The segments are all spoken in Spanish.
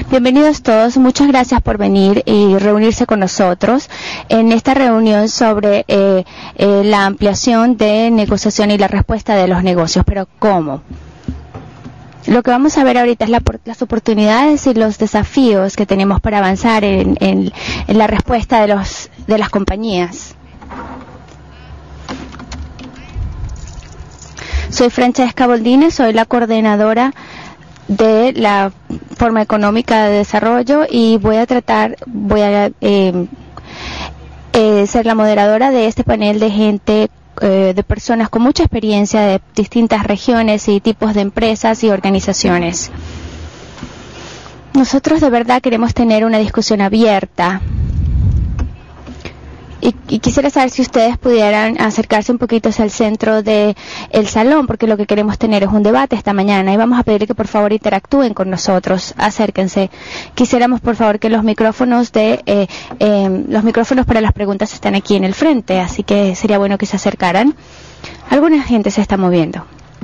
Bienvenidos todos, muchas gracias por venir y reunirse con nosotros en esta reunión sobre la ampliación de negociación y la respuesta de los negocios. Pero ¿cómo? Lo que vamos a ver ahorita es las oportunidades y los desafíos que tenemos para avanzar en la respuesta de las compañías. Soy Francesca Boldini, soy la coordinadora de la forma económica de desarrollo y voy a ser la moderadora de este panel de gente, de personas con mucha experiencia de distintas regiones y tipos de empresas y organizaciones. Nosotros de verdad queremos tener una discusión abierta. Y quisiera saber si ustedes pudieran acercarse un poquito hacia el centro del salón, porque lo que queremos tener es un debate esta mañana y vamos a pedir que por favor interactúen con nosotros, acérquense. Quisiéramos por favor que los micrófonos para las preguntas están aquí en el frente, así que sería bueno que se acercaran. Alguna gente se está moviendo.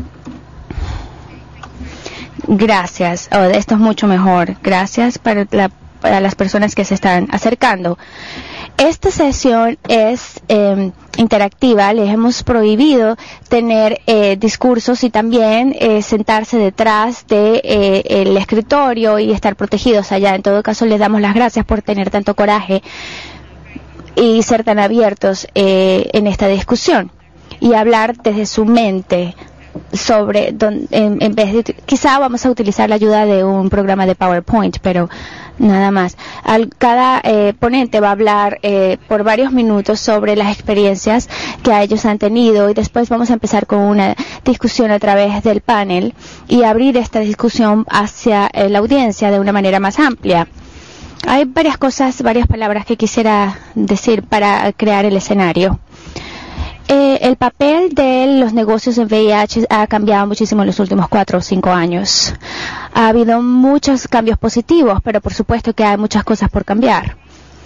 Gracias, esto es mucho mejor. Gracias para las personas que se están acercando. Esta sesión es interactiva. Les hemos prohibido tener discursos y también sentarse detrás del escritorio y estar protegidos allá. En todo caso, les damos las gracias por tener tanto coraje y ser tan abiertos en esta discusión y hablar desde su mente sobre en vez de quizá vamos a utilizar la ayuda de un programa de PowerPoint, pero nada más. Cada ponente va a hablar por varios minutos sobre las experiencias que ellos han tenido y después vamos a empezar con una discusión a través del panel y abrir esta discusión hacia la audiencia de una manera más amplia. Hay varias palabras que quisiera decir para crear el escenario. El papel de los negocios en VIH ha cambiado muchísimo en los últimos 4 o 5 años. Ha habido muchos cambios positivos, pero por supuesto que hay muchas cosas por cambiar.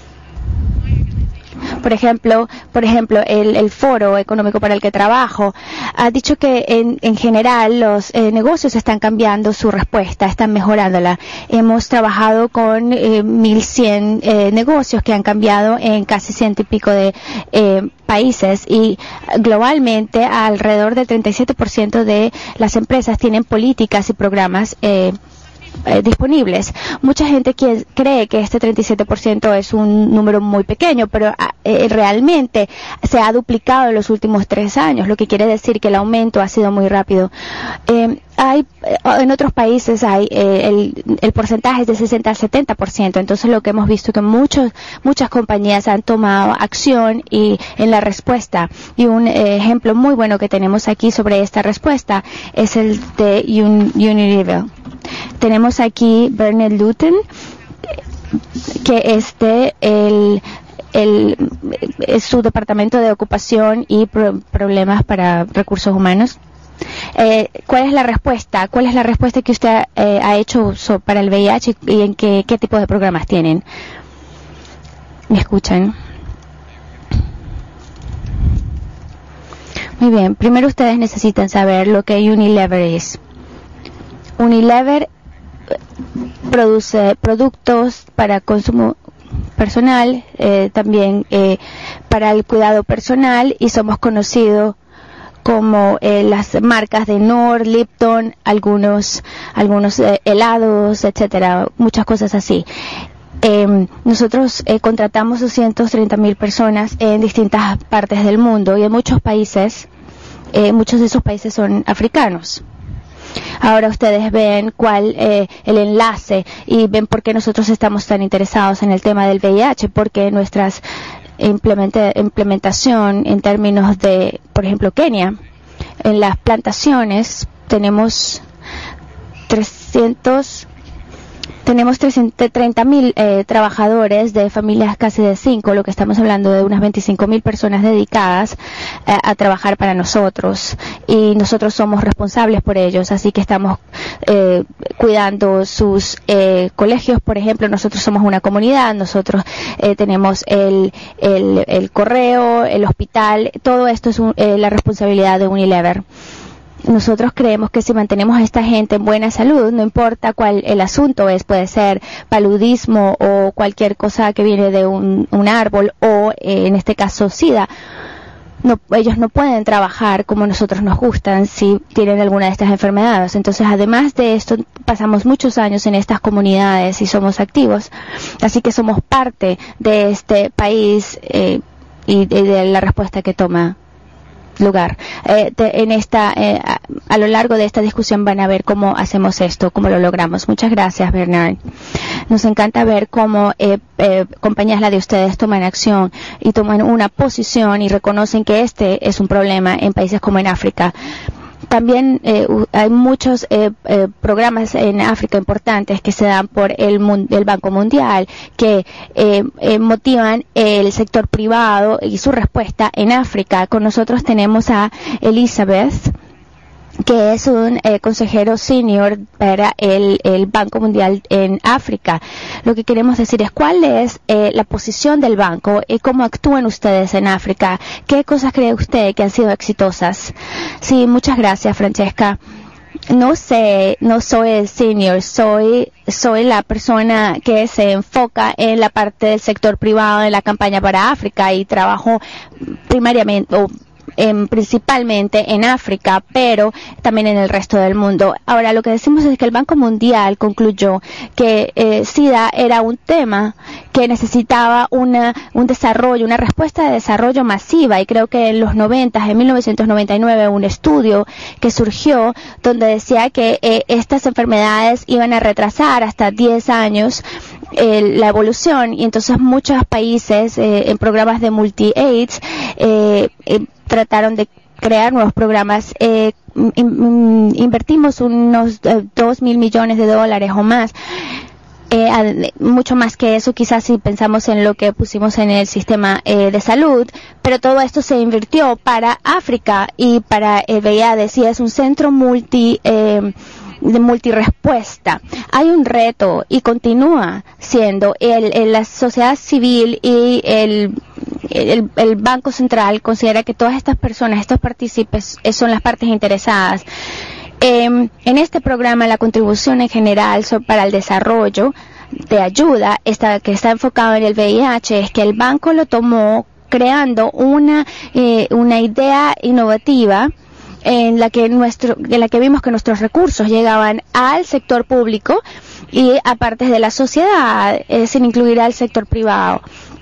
Por ejemplo, el Foro Económico para el que trabajo ha dicho que en general los negocios están cambiando su respuesta, están mejorándola. Hemos trabajado con 1.100 negocios que han cambiado en casi 100 y pico de países y globalmente alrededor del 37% de las empresas tienen políticas y programas disponibles. Mucha gente cree que este 37% es un número muy pequeño, pero realmente se ha duplicado en los últimos 3 años, lo que quiere decir que el aumento ha sido muy rápido. En otros países el porcentaje es de 60 al 70%, entonces lo que hemos visto es que muchas compañías han tomado acción y en la respuesta, y un ejemplo muy bueno que tenemos aquí sobre esta respuesta es el de Unilever. Tenemos aquí Bernard Luton, que es es su departamento de ocupación y problemas para recursos humanos. ¿Cuál es la respuesta? ¿Cuál es la respuesta que usted ha hecho para el VIH y en qué tipo de programas tienen? ¿Me escuchan? Muy bien. Primero ustedes necesitan saber lo que Unilever es. Unilever produce productos para consumo personal, también para el cuidado personal, y somos conocidos como las marcas de Knorr, Lipton, algunos helados, etcétera, muchas cosas así. Nosotros contratamos 230,000 personas en distintas partes del mundo y en muchos países, muchos de esos países son africanos. Ahora ustedes ven el enlace y ven por qué nosotros estamos tan interesados en el tema del VIH, porque nuestras implementación en términos de, por ejemplo, Kenia, en las plantaciones tenemos 330,000 trabajadores de familias casi de 5, lo que estamos hablando de unas 25,000 personas dedicadas a trabajar para nosotros, y nosotros somos responsables por ellos, así que estamos cuidando sus colegios, por ejemplo. Nosotros somos una comunidad, nosotros tenemos el correo, el hospital, todo esto es la responsabilidad de Unilever. nosotros creemos que si mantenemos a esta gente en buena salud, no importa cuál el asunto es, puede ser paludismo o cualquier cosa que viene de un árbol o en este caso SIDA, ellos no pueden trabajar como nosotros nos gustan si tienen alguna de estas enfermedades. Entonces, además de esto, pasamos muchos años en estas comunidades y somos activos, así que somos parte de este país y de la respuesta que toma lugar. A lo largo de esta discusión van a ver cómo hacemos esto, cómo lo logramos. Muchas gracias, Bernard. Nos encanta ver cómo compañías la de ustedes toman acción y toman una posición y reconocen que este es un problema en países como en África. También hay muchos programas en África importantes que se dan por el Banco Mundial que motivan el sector privado y su respuesta en África. Con nosotros tenemos a Elizabeth, que es un consejero senior para el Banco Mundial en África. Lo que queremos decir es cuál es la posición del banco y cómo actúan ustedes en África. ¿Qué cosas cree usted que han sido exitosas? Sí, muchas gracias, Francesca. No soy el senior, soy la persona que se enfoca en la parte del sector privado en la campaña para África y trabajo principalmente en África, pero también en el resto del mundo. Ahora, lo que decimos es que el Banco Mundial concluyó que SIDA era un tema que necesitaba un desarrollo, una respuesta de desarrollo masiva, y creo que en los 90, en 1999, un estudio que surgió donde decía que estas enfermedades iban a retrasar hasta 10 años la evolución, y entonces muchos países en programas de multi-AIDS trataron de crear nuevos programas. Invertimos unos $2,000 millones o más. Mucho más que eso quizás si pensamos en lo que pusimos en el sistema de salud, pero todo esto se invirtió para África y para el VIH, y es un centro de multirespuesta. Hay un reto y continúa siendo la sociedad civil y el Banco Central considera que todas estas personas, estos partícipes, son las partes interesadas. En este programa, la contribución en general para el desarrollo de ayuda que está enfocado en el VIH es que el banco lo tomó creando una idea innovativa en la que vimos que nuestros recursos llegaban al sector público y a partes de la sociedad, sin incluir al sector privado.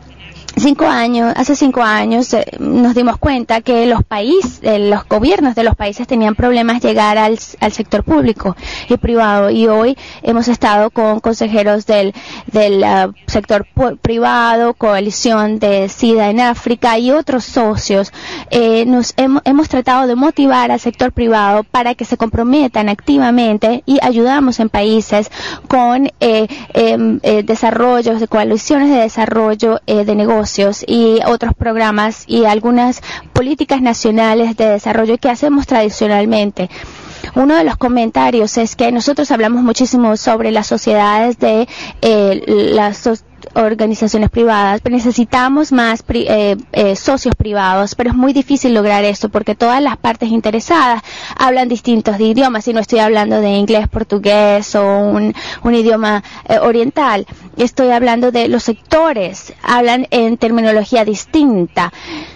Hace 5 años nos dimos cuenta que los gobiernos de los países tenían problemas llegar al sector público y privado, y hoy hemos estado con consejeros del sector privado, Coalición de SIDA en África y otros socios. Hemos tratado de motivar al sector privado para que se comprometan activamente, y ayudamos en países con desarrollos de coaliciones de desarrollo de negocios y otros programas y algunas políticas nacionales de desarrollo que hacemos tradicionalmente. Uno de los comentarios es que nosotros hablamos muchísimo sobre las sociedades de las organizaciones privadas, pero necesitamos más socios privados, pero es muy difícil lograr esto porque todas las partes interesadas hablan distintos idiomas, y no estoy hablando de inglés, portugués o un idioma oriental. Estoy hablando de los sectores, hablan en terminología distinta.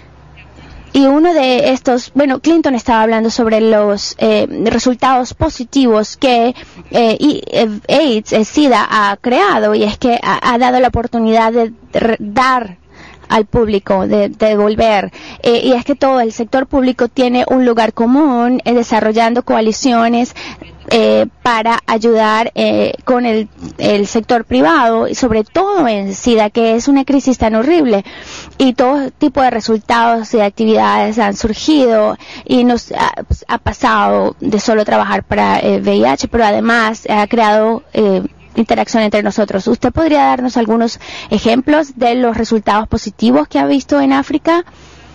Y uno de estos, Clinton estaba hablando sobre los resultados positivos que SIDA ha creado, y es que ha dado la oportunidad de dar al público, de devolver, y es que todo el sector público tiene un lugar común desarrollando coaliciones para ayudar con el sector privado, y sobre todo en SIDA, que es una crisis tan horrible, y todo tipo de resultados y actividades han surgido, y nos ha pasado de solo trabajar para el VIH, pero además ha creado interacción entre nosotros. ¿Usted podría darnos algunos ejemplos de los resultados positivos que ha visto en África?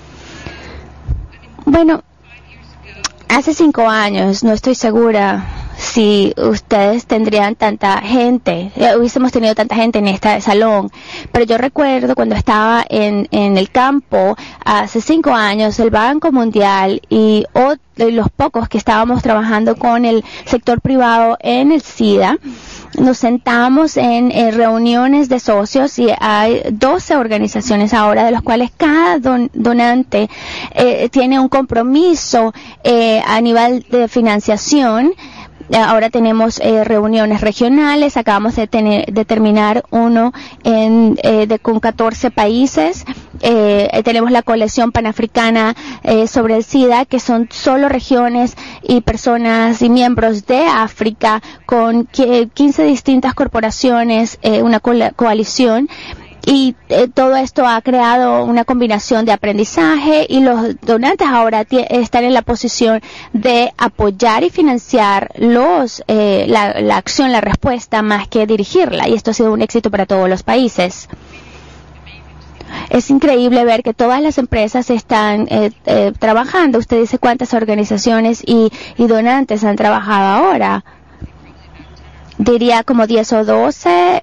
Hace 5 años, no estoy segura si ustedes tendrían tanta gente, hubiésemos tenido tanta gente en este salón. Pero yo recuerdo cuando estaba en el campo, hace 5 años, el Banco Mundial y los pocos que estábamos trabajando con el sector privado en el SIDA, nos sentamos en reuniones de socios y hay 12 organizaciones ahora, de los cuales cada donante tiene un compromiso a nivel de financiación. Ahora tenemos reuniones regionales, acabamos de terminar uno con 14 países. Tenemos la colección panafricana sobre el SIDA, que son solo regiones y personas y miembros de África, con 15 distintas corporaciones, una coalición. Y todo esto ha creado una combinación de aprendizaje, y los donantes ahora están en la posición de apoyar y financiar la acción, la respuesta, más que dirigirla. Y esto ha sido un éxito para todos los países. Es increíble ver que todas las empresas están trabajando. Usted dice cuántas organizaciones y donantes han trabajado ahora. Diría como 10 o 12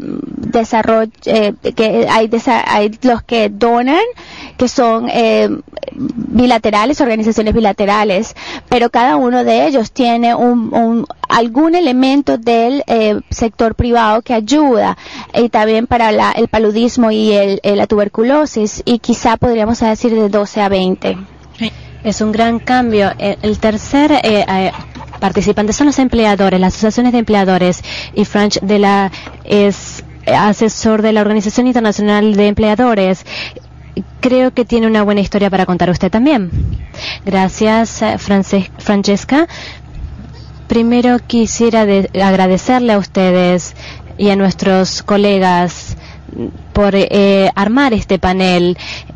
que hay los que donan, que son bilaterales, organizaciones bilaterales, pero cada uno de ellos tiene algún elemento del sector privado que ayuda, y también para el paludismo y la tuberculosis, y quizá podríamos decir de 12 a 20. Es un gran cambio. El tercer participantes son los empleadores, las asociaciones de empleadores, y Franch es asesor de la Organización Internacional de Empleadores. Creo que tiene una buena historia para contar usted también. Gracias, Francesca. Primero quisiera agradecerle a ustedes y a nuestros colegas por armar este panel.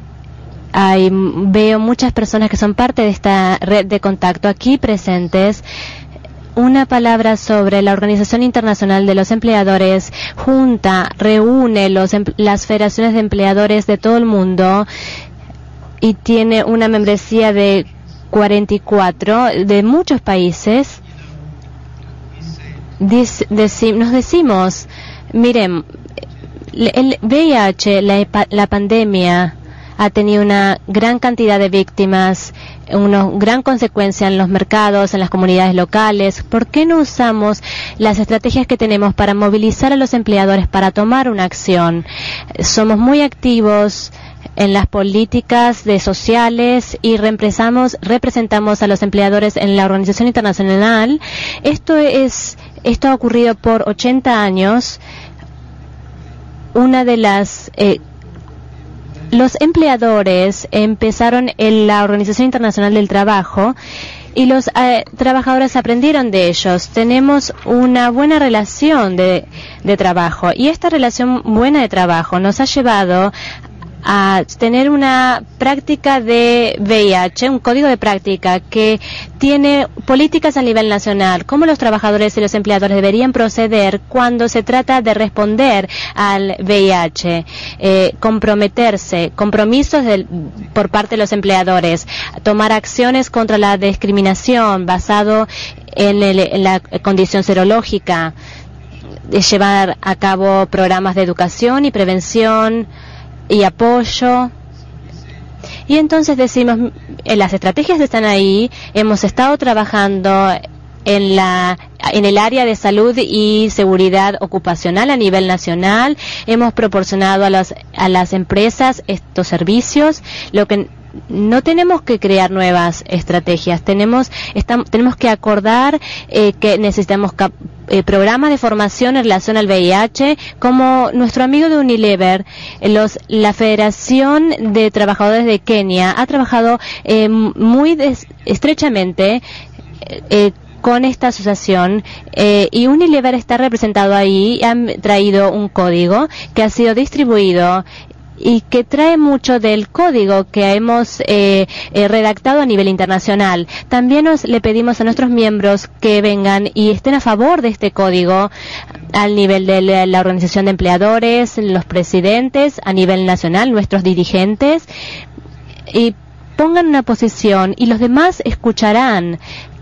Veo muchas personas que son parte de esta red de contacto aquí presentes. Una palabra sobre la Organización Internacional de los Empleadores reúne las federaciones de empleadores de todo el mundo y tiene una membresía de 44 de muchos países. Nos decimos, miren, el VIH, la pandemia, ha tenido una gran cantidad de víctimas, una gran consecuencia en los mercados, en las comunidades locales. ¿Por qué no usamos las estrategias que tenemos para movilizar a los empleadores para tomar una acción? Somos muy activos en las políticas sociales y representamos a los empleadores en la Organización Internacional. Esto ha ocurrido por 80 años. Los empleadores empezaron en la Organización Internacional del Trabajo y los trabajadores aprendieron de ellos. Tenemos una buena relación de trabajo, y esta relación buena de trabajo nos ha llevado a tener una práctica de VIH, un código de práctica que tiene políticas a nivel nacional, cómo los trabajadores y los empleadores deberían proceder cuando se trata de responder al VIH, compromisos por parte de los empleadores, tomar acciones contra la discriminación basado en la condición serológica, llevar a cabo programas de educación y prevención y apoyo. Y entonces decimos, las estrategias están ahí. Hemos estado trabajando en el área de salud y seguridad ocupacional a nivel nacional. Hemos proporcionado a las empresas estos servicios. Lo que no tenemos que crear nuevas estrategias, tenemos que acordar que necesitamos programas de formación en relación al VIH, como nuestro amigo de Unilever. La Federación de Trabajadores de Kenia ha trabajado muy estrechamente con esta asociación, y Unilever está representado ahí. Han traído un código que ha sido distribuido y que trae mucho del código que hemos redactado a nivel internacional. También le pedimos a nuestros miembros que vengan y estén a favor de este código al nivel de la Organización de Empleadores, los presidentes, a nivel nacional, nuestros dirigentes, y pongan una posición y los demás escucharán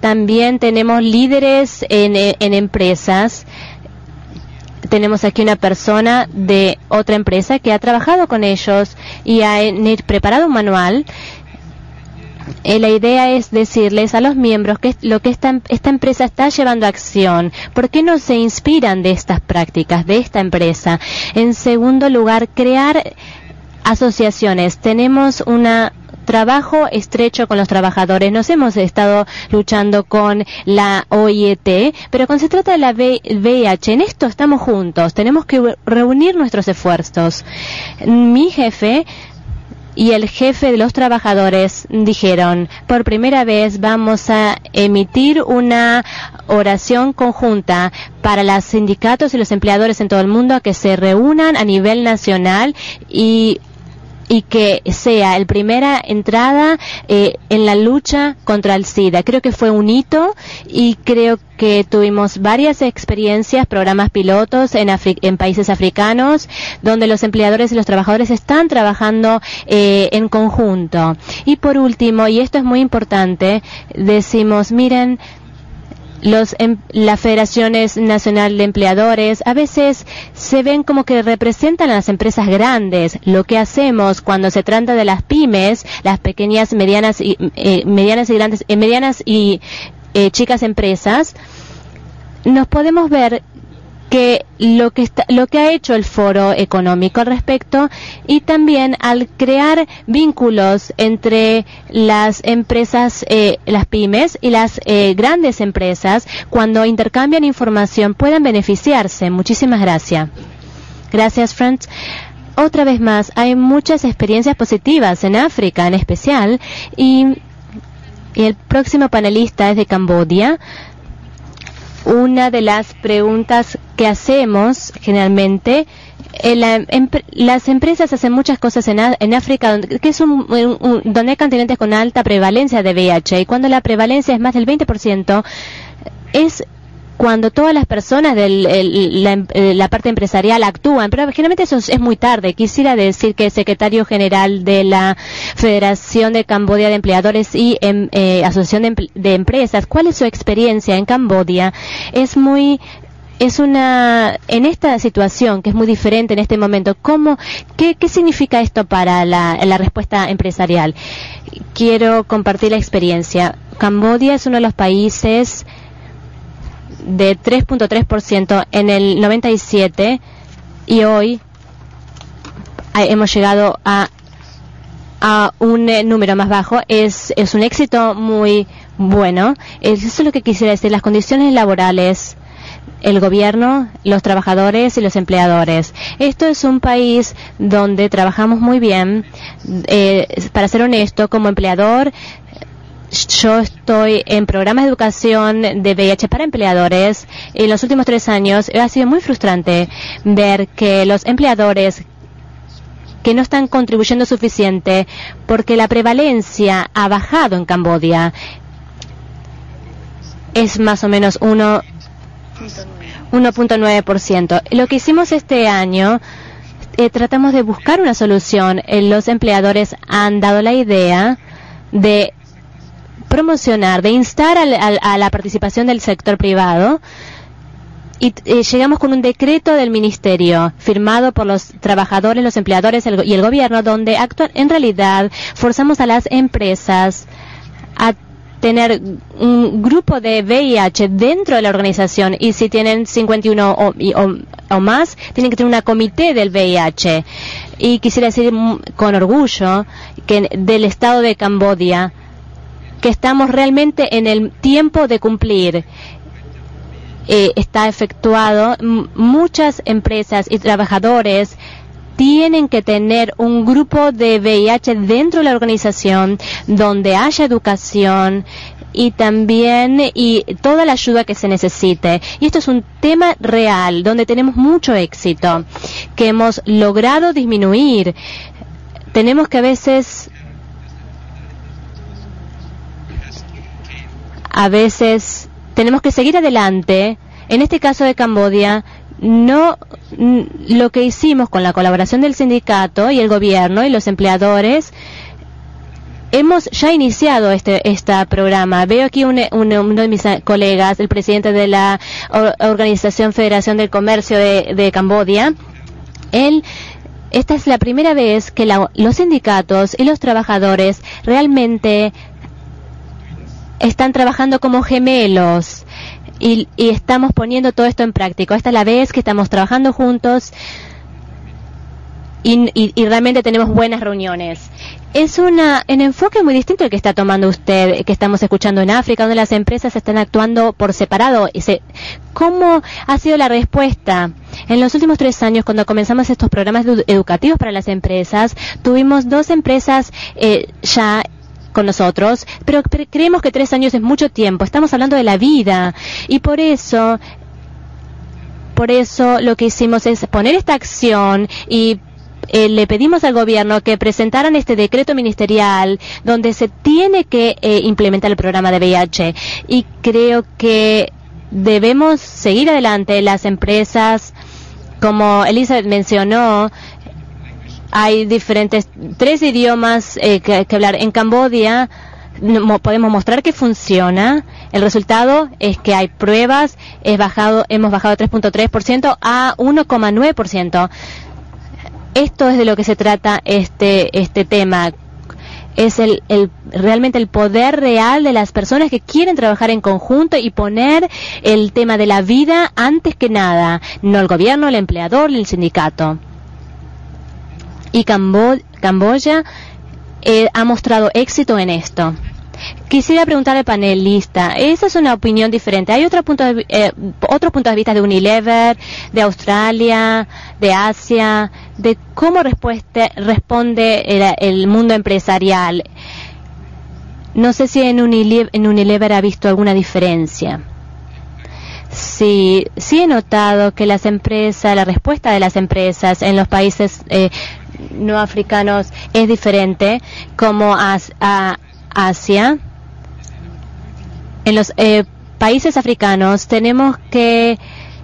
También tenemos líderes en empresas. Tenemos aquí una persona de otra empresa que ha trabajado con ellos y ha preparado un manual. La idea es decirles a los miembros que lo que esta empresa está llevando a acción. ¿Por qué no se inspiran de estas prácticas, de esta empresa? En segundo lugar, crear asociaciones. Tenemos un trabajo estrecho con los trabajadores. Nos hemos estado luchando con la OIT, pero cuando se trata de la VIH, en esto estamos juntos. Tenemos que reunir nuestros esfuerzos. Mi jefe y el jefe de los trabajadores dijeron, por primera vez vamos a emitir una oración conjunta para los sindicatos y los empleadores en todo el mundo a que se reúnan a nivel nacional y que sea la primera entrada en la lucha contra el SIDA. Creo que fue un hito y creo que tuvimos varias experiencias, programas pilotos en países africanos, donde los empleadores y los trabajadores están trabajando en conjunto. Y por último, y esto es muy importante, decimos, miren, las Federaciones Nacional de Empleadores a veces se ven como que representan a las empresas grandes. Lo que hacemos cuando se trata de las pymes, las pequeñas, medianas y grandes, medianas y chicas empresas, nos podemos ver que lo que ha hecho el Foro Económico al respecto, y también al crear vínculos entre las empresas, las pymes y las grandes empresas, cuando intercambian información puedan beneficiarse. Muchísimas gracias. Gracias, Franz. Otra vez más, hay muchas experiencias positivas en África en especial, y el próximo panelista es de Camboya. Una de las preguntas que hacemos generalmente, las empresas hacen muchas cosas en África, que es donde hay continentes con alta prevalencia de VIH, y cuando la prevalencia es más del 20%, es cuando todas las personas de la parte empresarial actúan, pero generalmente eso es muy tarde. Quisiera decir que el secretario general de la Federación de Camboya de Empleadores y Asociación de Empresas, ¿cuál es su experiencia en Camboya? En esta situación que es muy diferente en este momento, ¿qué significa esto para la respuesta empresarial? Quiero compartir la experiencia. Camboya es uno de los países de 3.3% en el 97, y hoy hemos llegado a un número más bajo. Es un éxito muy bueno. Eso es lo que quisiera decir. Las condiciones laborales, el gobierno, los trabajadores y los empleadores. Esto es un país donde trabajamos muy bien. Para ser honesto, como empleador, yo estoy en programas de educación de VIH para empleadores. En los últimos 3 años ha sido muy frustrante ver que los empleadores que no están contribuyendo suficiente, porque la prevalencia ha bajado en Camboya. Es más o menos 1.9%. Lo que hicimos este año, tratamos de buscar una solución. Los empleadores han dado la idea de promocionar, de instar a la participación del sector privado, y llegamos con un decreto del ministerio firmado por los trabajadores, los empleadores y el gobierno, donde en realidad forzamos a las empresas a tener un grupo de VIH dentro de la organización, y si tienen 51 o más, tienen que tener una comité del VIH. Y quisiera decir con orgullo que del Estado de Camboya, que estamos realmente en el tiempo de cumplir. Está efectuado. Muchas empresas y trabajadores tienen que tener un grupo de VIH dentro de la organización, donde haya educación y también toda la ayuda que se necesite. Y esto es un tema real, donde tenemos mucho éxito, que hemos logrado disminuir. Tenemos que a veces tenemos que seguir adelante. En este caso de Camboya, lo que hicimos con la colaboración del sindicato y el gobierno y los empleadores, hemos ya iniciado este programa. Veo aquí uno de mis colegas, el presidente de la Organización Federación del Comercio de Camboya. Esta es la primera vez que los sindicatos y los trabajadores realmente están trabajando como gemelos y estamos poniendo todo esto en práctica. Esta es la vez que estamos trabajando juntos y realmente tenemos buenas reuniones. Es un enfoque muy distinto al que está tomando usted, que estamos escuchando en África, donde las empresas están actuando por separado. ¿Cómo ha sido la respuesta? En los últimos 3 años, cuando comenzamos estos programas educativos para las empresas, tuvimos 2 empresas ya con nosotros, pero creemos que 3 años es mucho tiempo. Estamos hablando de la vida y por eso lo que hicimos es poner esta acción y le pedimos al gobierno que presentaran este decreto ministerial donde se tiene que implementar el programa de VIH, y creo que debemos seguir adelante. Las empresas, como Elizabeth mencionó, hay 3 idiomas que hablar. En Camboya podemos mostrar que funciona. El resultado es que hay pruebas. Hemos bajado 3.3% a 1,9%. Esto es de lo que se trata este tema. Es realmente el poder real de las personas que quieren trabajar en conjunto y poner el tema de la vida antes que nada, no el gobierno, el empleador, el sindicato. Y Camboya ha mostrado éxito en esto. Quisiera preguntar al panelista, esa es una opinión diferente. ¿Hay otros puntos de vista de Unilever, de Australia, de Asia, de cómo responde el mundo empresarial? No sé si en Unilever ha visto alguna diferencia. Sí he notado que la respuesta de las empresas en los países no africanos es diferente, como Asia. En los países africanos tenemos que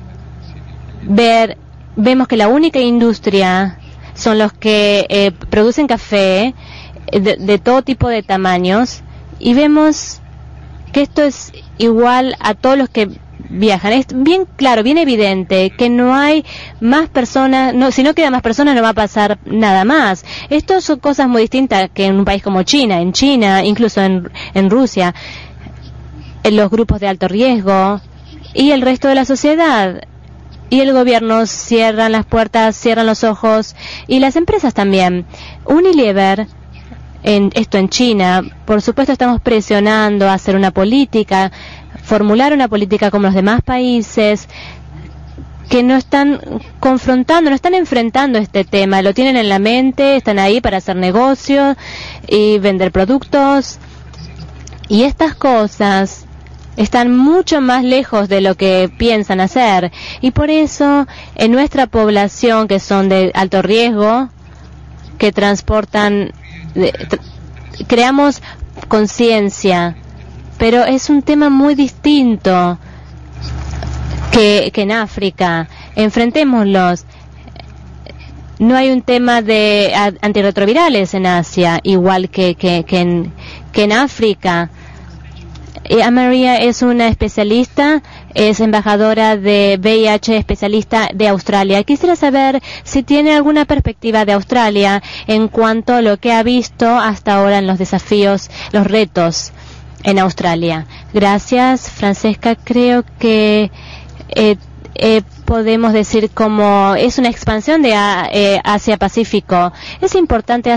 vemos que la única industria son los que producen café de todo tipo de tamaños, y vemos que esto es igual a todos los que viajan. Es bien claro, bien evidente que no hay más personas, si no quedan más personas no va a pasar nada más. Esto son cosas muy distintas que en un país como China. En China, incluso en Rusia, en los grupos de alto riesgo y el resto de la sociedad. Y el gobierno cierran las puertas, cierran los ojos, y las empresas también. Unilever, en China, por supuesto estamos presionando a hacer una política, formular una política como los demás países que no están confrontando, no están enfrentando este tema, lo tienen en la mente, están ahí para hacer negocio y vender productos, y estas cosas están mucho más lejos de lo que piensan hacer, y por eso en nuestra población, que son de alto riesgo, que transportan, creamos conciencia, pero es un tema muy distinto que en África. Enfrentémoslos. No hay un tema de antirretrovirales en Asia, igual que en África. María es una especialista, es embajadora de VIH, especialista de Australia. Quisiera saber si tiene alguna perspectiva de Australia en cuanto a lo que ha visto hasta ahora en los desafíos, los retos en Australia. Gracias, Francesca. Creo que podemos decir como es una expansión de Asia-Pacífico. Es importante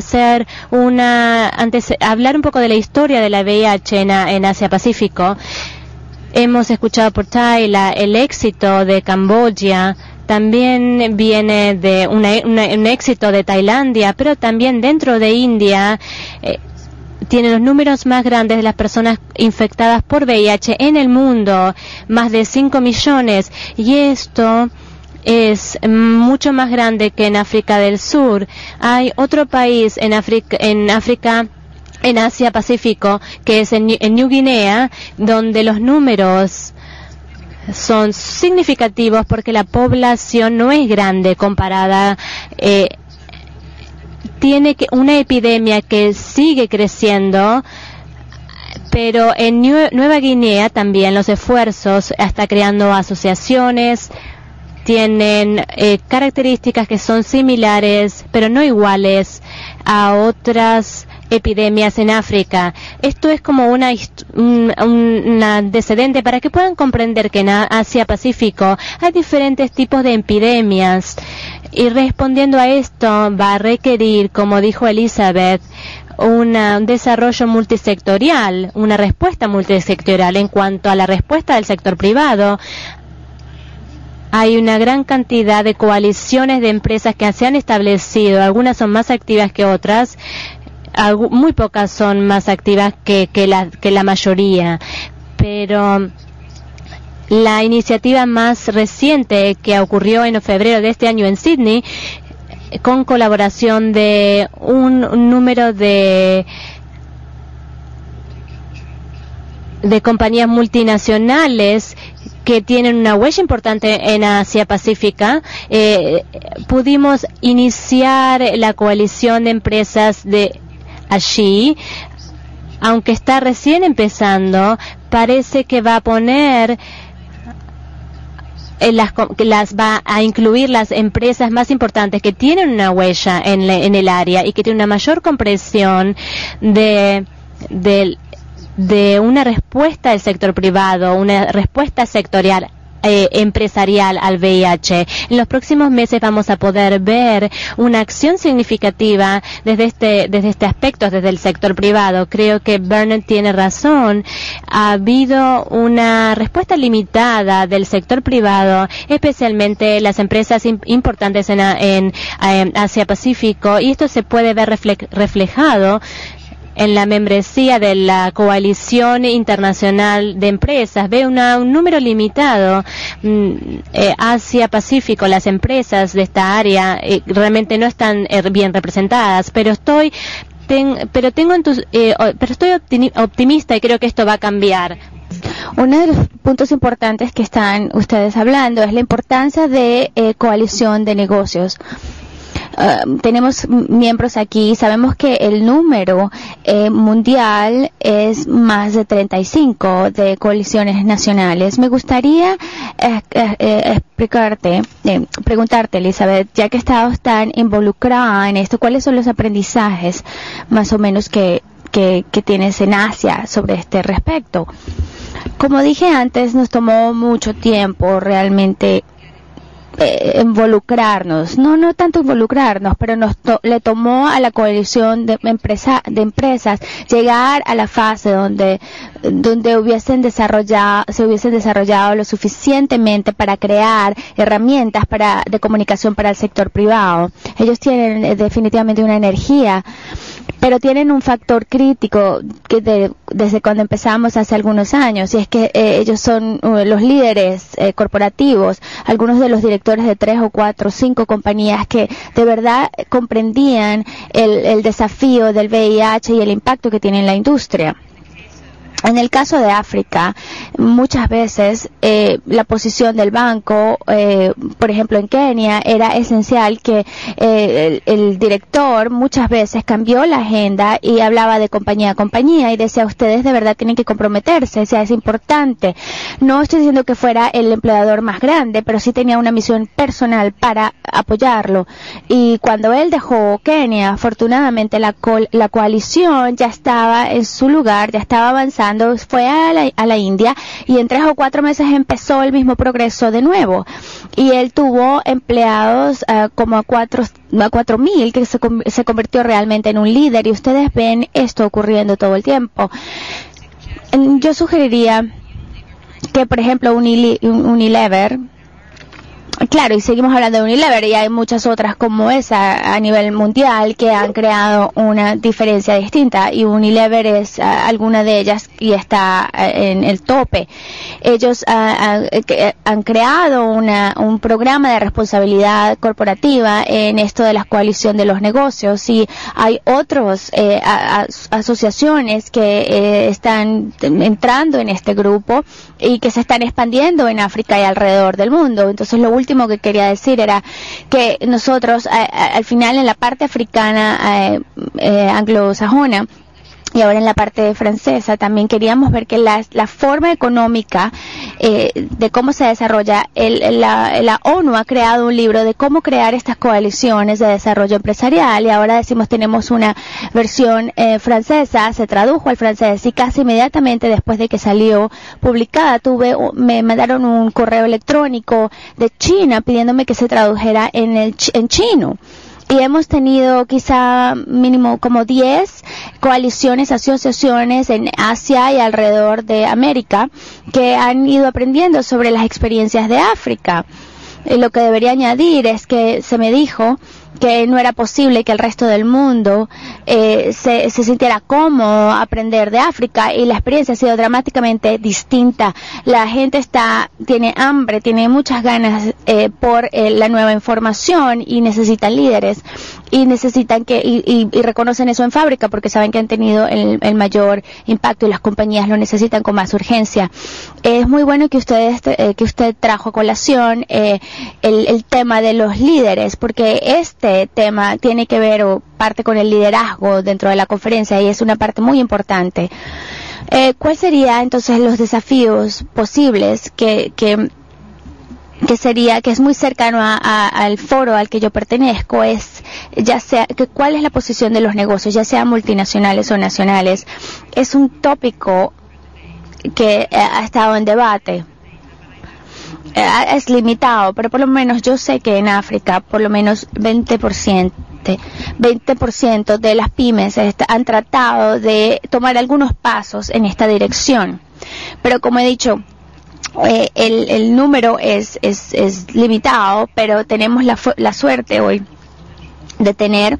hablar un poco de la historia de la VIH en Asia-Pacífico. Hemos escuchado por Thailand el éxito de Camboya, también viene de un éxito de Tailandia, pero también dentro de India tiene los números más grandes de las personas infectadas por VIH en el mundo, más de 5 millones, y esto es mucho más grande que en África del Sur. Hay otro país en África, en Asia-Pacífico, que es en New Guinea, donde los números son significativos porque la población no es grande comparada tiene una epidemia que sigue creciendo, pero en Nueva Guinea también los esfuerzos está creando asociaciones, tienen características que son similares, pero no iguales a otras epidemias en África. Esto es como un antecedente para que puedan comprender que en Asia-Pacífico hay diferentes tipos de epidemias. Y respondiendo a esto va a requerir, como dijo Elizabeth, un desarrollo multisectorial, una respuesta multisectorial. En cuanto a la respuesta del sector privado, hay una gran cantidad de coaliciones de empresas que se han establecido. Algunas son más activas que otras, muy pocas son más activas que la mayoría, pero la iniciativa más reciente que ocurrió en febrero de este año en Sydney, con colaboración de un número de compañías multinacionales que tienen una huella importante en Asia Pacífica, pudimos iniciar la coalición de empresas de allí. Aunque está recién empezando, parece que va a poner va a incluir las empresas más importantes que tienen una huella en el área y que tienen una mayor comprensión de una respuesta del sector privado, una respuesta sectorial empresarial al VIH. En los próximos meses vamos a poder ver una acción significativa desde este aspecto, desde el sector privado. Creo que Bernard tiene razón. Ha habido una respuesta limitada del sector privado, especialmente las empresas importantes en Asia Pacífico, y esto se puede ver reflejado en la membresía de la Coalición Internacional de Empresas. Ve un número limitado. Asia Pacífico, las empresas de esta área realmente no están bien representadas, pero estoy optimista y creo que esto va a cambiar. Uno de los puntos importantes que están ustedes hablando es la importancia de coalición de negocios. Tenemos miembros aquí, sabemos que el número mundial es más de 35 de coaliciones nacionales. Me gustaría preguntarte, Elizabeth, ya que estabas tan involucrada en esto, ¿cuáles son los aprendizajes más o menos que tienes en Asia sobre este respecto? Como dije antes, nos tomó mucho tiempo realmente involucrarnos, no tanto involucrarnos, pero le tomó a la coalición de empresas llegar a la fase donde se hubiesen desarrollado lo suficientemente para crear herramientas de comunicación para el sector privado. Ellos tienen definitivamente una energía, pero tienen un factor crítico desde cuando empezamos hace algunos años, y es que ellos son los líderes corporativos, algunos de los directores de 3 o 4 o 5 compañías que de verdad comprendían el desafío del VIH y el impacto que tiene en la industria. En el caso de África, muchas veces la posición del banco, por ejemplo en Kenia, era esencial que el director muchas veces cambió la agenda y hablaba de compañía a compañía y decía, ustedes de verdad tienen que comprometerse, o sea, es importante. No estoy diciendo que fuera el empleador más grande, pero sí tenía una misión personal para apoyarlo. Y cuando él dejó Kenia, afortunadamente la coalición ya estaba en su lugar, ya estaba avanzando, fue a la India, y en 3 o 4 meses empezó el mismo progreso de nuevo, y él tuvo empleados como a 4,000, que se convirtió realmente en un líder, y ustedes ven esto ocurriendo todo el tiempo. Yo sugeriría que, por ejemplo, Unilever, claro, y seguimos hablando de Unilever, y hay muchas otras como esa a nivel mundial que han creado una diferencia distinta, y Unilever es alguna de ellas y está en el tope. Ellos han creado un programa de responsabilidad corporativa en esto de la coalición de los negocios, y hay otras asociaciones que están entrando en este grupo. y que se están expandiendo en África y alrededor del mundo. Entonces lo último que quería decir era que nosotros al final en la parte africana anglosajona y ahora en la parte francesa también queríamos ver que la forma económica de cómo se desarrolla, la ONU ha creado un libro de cómo crear estas coaliciones de desarrollo empresarial, y ahora decimos tenemos una versión francesa, se tradujo al francés, y casi inmediatamente después de que salió publicada me mandaron un correo electrónico de China pidiéndome que se tradujera en chino. Y hemos tenido quizá mínimo como 10 coaliciones, asociaciones en Asia y alrededor de América que han ido aprendiendo sobre las experiencias de África. Lo que debería añadir es que se me dijo que no era posible que el resto del mundo se sintiera cómodo aprender de África, y la experiencia ha sido dramáticamente distinta. La gente tiene hambre, tiene muchas ganas por la nueva información, y necesitan líderes, y necesitan y reconocen eso en fábrica porque saben que han tenido el mayor impacto y las compañías lo necesitan con más urgencia. Es muy bueno que usted trajo a colación el tema de los líderes, porque este tema tiene que ver o parte con el liderazgo dentro de la conferencia, y es una parte muy importante. ¿Cuál sería entonces los desafíos posibles que es muy cercano al foro al que yo pertenezco? ¿Cuál es la posición de los negocios, ya sean multinacionales o nacionales? Es un tópico que ha estado en debate. Es limitado, pero por lo menos yo sé que en África por lo menos 20% de las pymes han tratado de tomar algunos pasos en esta dirección. Pero como he dicho, el número es limitado, pero tenemos la suerte hoy de tener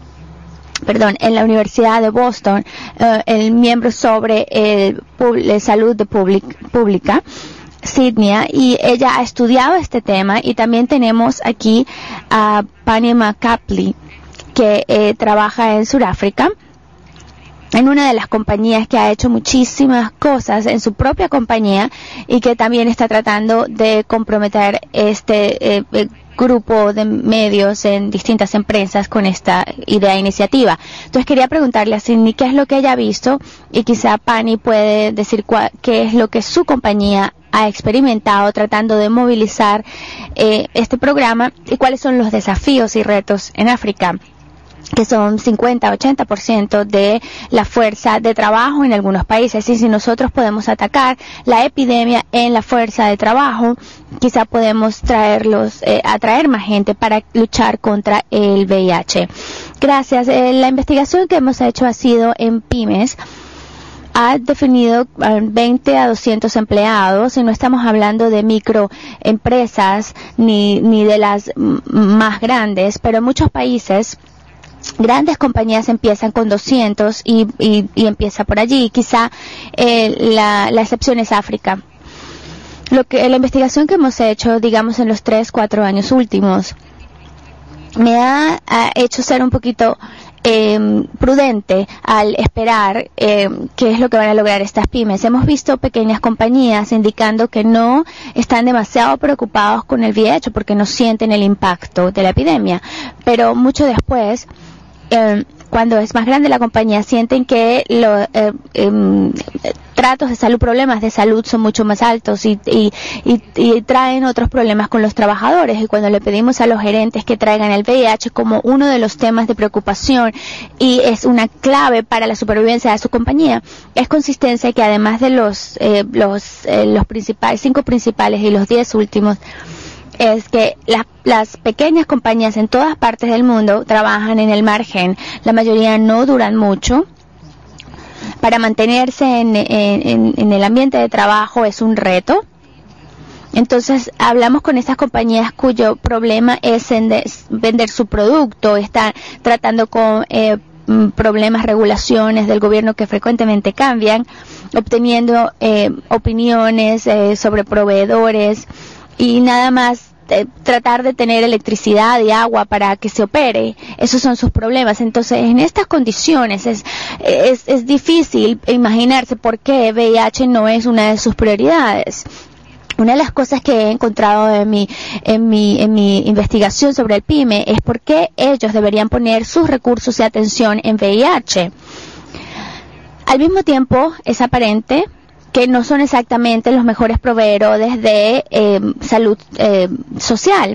en la Universidad de Boston el miembro sobre salud pública, Sidnia, y ella ha estudiado este tema. Y también tenemos aquí a Pani Makapli, que trabaja en Sudáfrica en una de las compañías que ha hecho muchísimas cosas en su propia compañía, y que también está tratando de comprometer este grupo de medios en distintas empresas con esta iniciativa. Entonces quería preguntarle a Sidney qué es lo que ella ha visto, y quizá Pani puede decir qué es lo que su compañía ha experimentado tratando de movilizar este programa, y cuáles son los desafíos y retos en África, que son 50-80% de la fuerza de trabajo en algunos países. Y si nosotros podemos atacar la epidemia en la fuerza de trabajo, quizá podemos atraer más gente para luchar contra el VIH. Gracias. La investigación que hemos hecho ha sido en pymes. Ha definido 20 a 200 empleados, y no estamos hablando de microempresas ni de las más grandes, pero en muchos países grandes compañías empiezan con 200 y empieza por allí. Quizá la excepción es África. La investigación que hemos hecho, digamos, en los 3-4 años últimos, me ha hecho ser un poquito prudente al esperar qué es lo que van a lograr estas pymes. Hemos visto pequeñas compañías indicando que no están demasiado preocupados con el VIH porque no sienten el impacto de la epidemia, pero mucho después, cuando es más grande la compañía, sienten que los tratos de salud, problemas de salud son mucho más altos y traen otros problemas con los trabajadores. Y cuando le pedimos a los gerentes que traigan el VIH como uno de los temas de preocupación y es una clave para la supervivencia de su compañía, es consistencia que además de los 5 principales y los 10 últimos, es que las pequeñas compañías en todas partes del mundo trabajan en el margen. La mayoría no duran mucho. Para mantenerse en el ambiente de trabajo es un reto. Entonces hablamos con esas compañías cuyo problema es vender su producto, están tratando con problemas, regulaciones del gobierno que frecuentemente cambian, obteniendo opiniones sobre proveedores, y nada más tratar de tener electricidad y agua para que se opere. Esos son sus problemas. Entonces, en estas condiciones es difícil imaginarse por qué VIH no es una de sus prioridades. Una de las cosas que he encontrado en mi investigación sobre el PYME es por qué ellos deberían poner sus recursos y atención en VIH. Al mismo tiempo, es aparente que no son exactamente los mejores proveedores de salud social.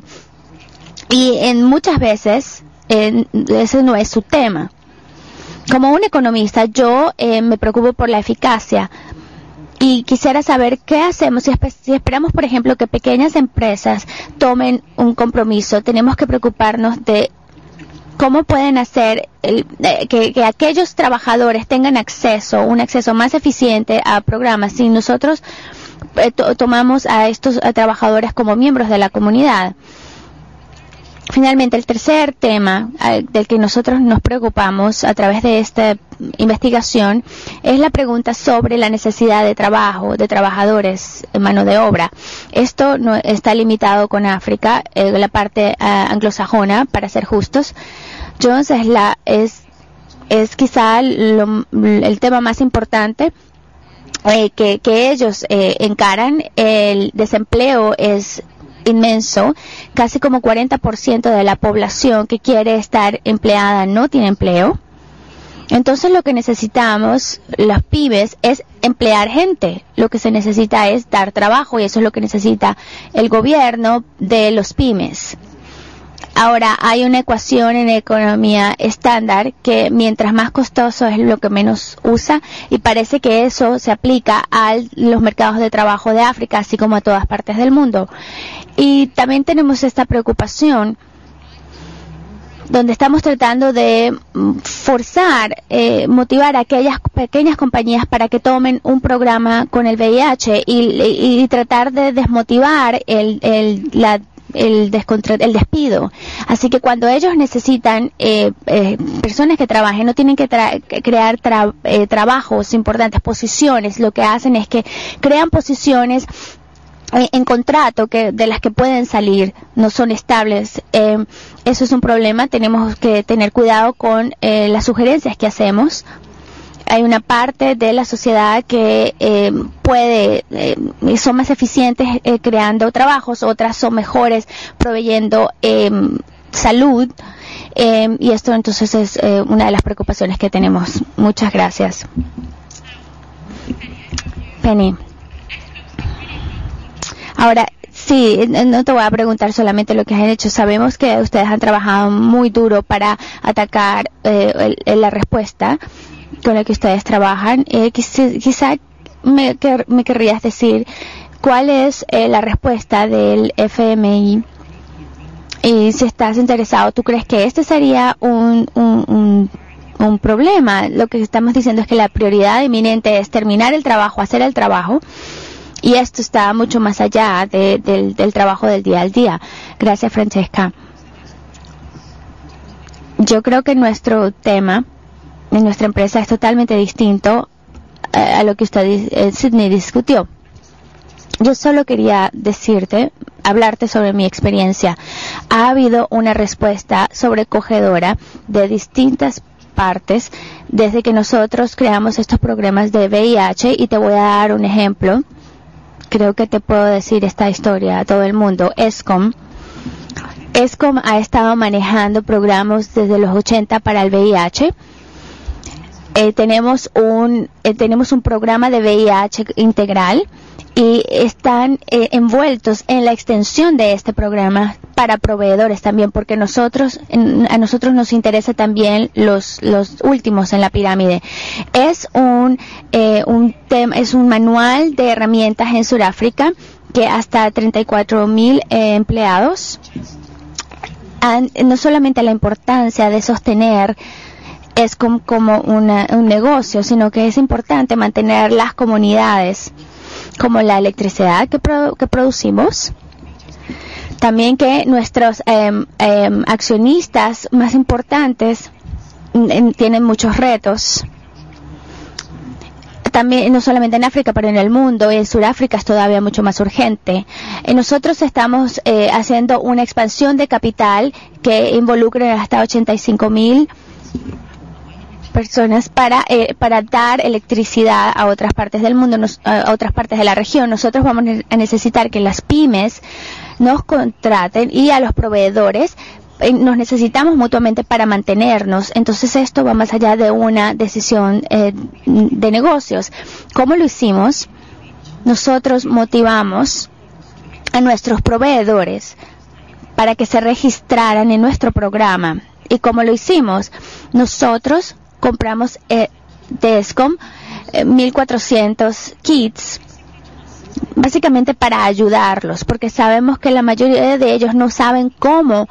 Y muchas veces ese no es su tema. Como un economista, yo me preocupo por la eficacia. Y quisiera saber qué hacemos si esperamos, por ejemplo, que pequeñas empresas tomen un compromiso. Tenemos que preocuparnos de cómo pueden hacer que aquellos trabajadores tengan un acceso más eficiente a programas si nosotros tomamos a estos trabajadores como miembros de la comunidad. Finalmente, el tercer tema del que nosotros nos preocupamos a través de esta investigación es la pregunta sobre la necesidad de trabajo, de trabajadores, mano de obra. Esto no está limitado con África, la parte anglosajona, para ser justos. Jones es quizá el tema más importante que ellos encaran. El desempleo es inmenso, casi como 40% de la población que quiere estar empleada no tiene empleo. Entonces lo que necesitamos, los pymes, es emplear gente. Lo que se necesita es dar trabajo y eso es lo que necesita el gobierno de los pymes. Ahora, hay una ecuación en economía estándar que mientras más costoso es lo que menos usa y parece que eso se aplica a los mercados de trabajo de África, así como a todas partes del mundo. Y también tenemos esta preocupación donde estamos tratando de motivar a aquellas pequeñas compañías para que tomen un programa con el VIH y tratar de desmotivar el despido. Así que cuando ellos necesitan personas que trabajen, no tienen que crear trabajos importantes, posiciones. Lo que hacen es que crean posiciones en contrato de las que pueden salir, no son estables. Eso es un problema. Tenemos que tener cuidado con las sugerencias que hacemos. Hay una parte de la sociedad que son más eficientes creando trabajos, otras son mejores proveyendo salud, y esto entonces es una de las preocupaciones que tenemos. Muchas gracias. Penny. Ahora, sí, no te voy a preguntar solamente lo que han hecho. Sabemos que ustedes han trabajado muy duro para atacar la respuesta con la que ustedes trabajan. Quizá me querrías decir cuál es la respuesta del FMI, y si estás interesado, ¿tú crees que este sería un problema? Lo que estamos diciendo es que la prioridad inminente es terminar el trabajo, hacer el trabajo, y esto está mucho más allá del trabajo del día al día. Gracias, Francesca. Yo creo que nuestro tema en nuestra empresa es totalmente distinto a lo que usted, Sydney, discutió. Yo solo quería hablarte sobre mi experiencia. Ha habido una respuesta sobrecogedora de distintas partes desde que nosotros creamos estos programas de VIH, y te voy a dar un ejemplo. Creo que te puedo decir esta historia a todo el mundo. ESCOM ha estado manejando programas desde los 80 para el VIH. Tenemos un programa de VIH integral y están envueltos en la extensión de este programa para proveedores también, porque a nosotros nos interesa también los últimos en la pirámide. Es un manual de herramientas en Sudáfrica que hasta 34,000 empleados. No solamente la importancia de sostener es como un negocio, sino que es importante mantener las comunidades, como la electricidad que producimos. También que nuestros accionistas más importantes tienen muchos retos. también, no solamente en África, pero en el mundo. En Sudáfrica es todavía mucho más urgente. Nosotros estamos haciendo una expansión de capital que involucra hasta 85,000 personas para dar electricidad a otras partes del mundo, a otras partes de la región. Nosotros vamos a necesitar que las pymes nos contraten y a los proveedores nos necesitamos mutuamente para mantenernos. Entonces esto va más allá de una decisión de negocios. ¿Cómo lo hicimos? Nosotros motivamos a nuestros proveedores para que se registraran en nuestro programa. ¿Y cómo lo hicimos? Nosotros compramos de Eskom 1,400 kits, básicamente para ayudarlos, porque sabemos que la mayoría de ellos no saben cómo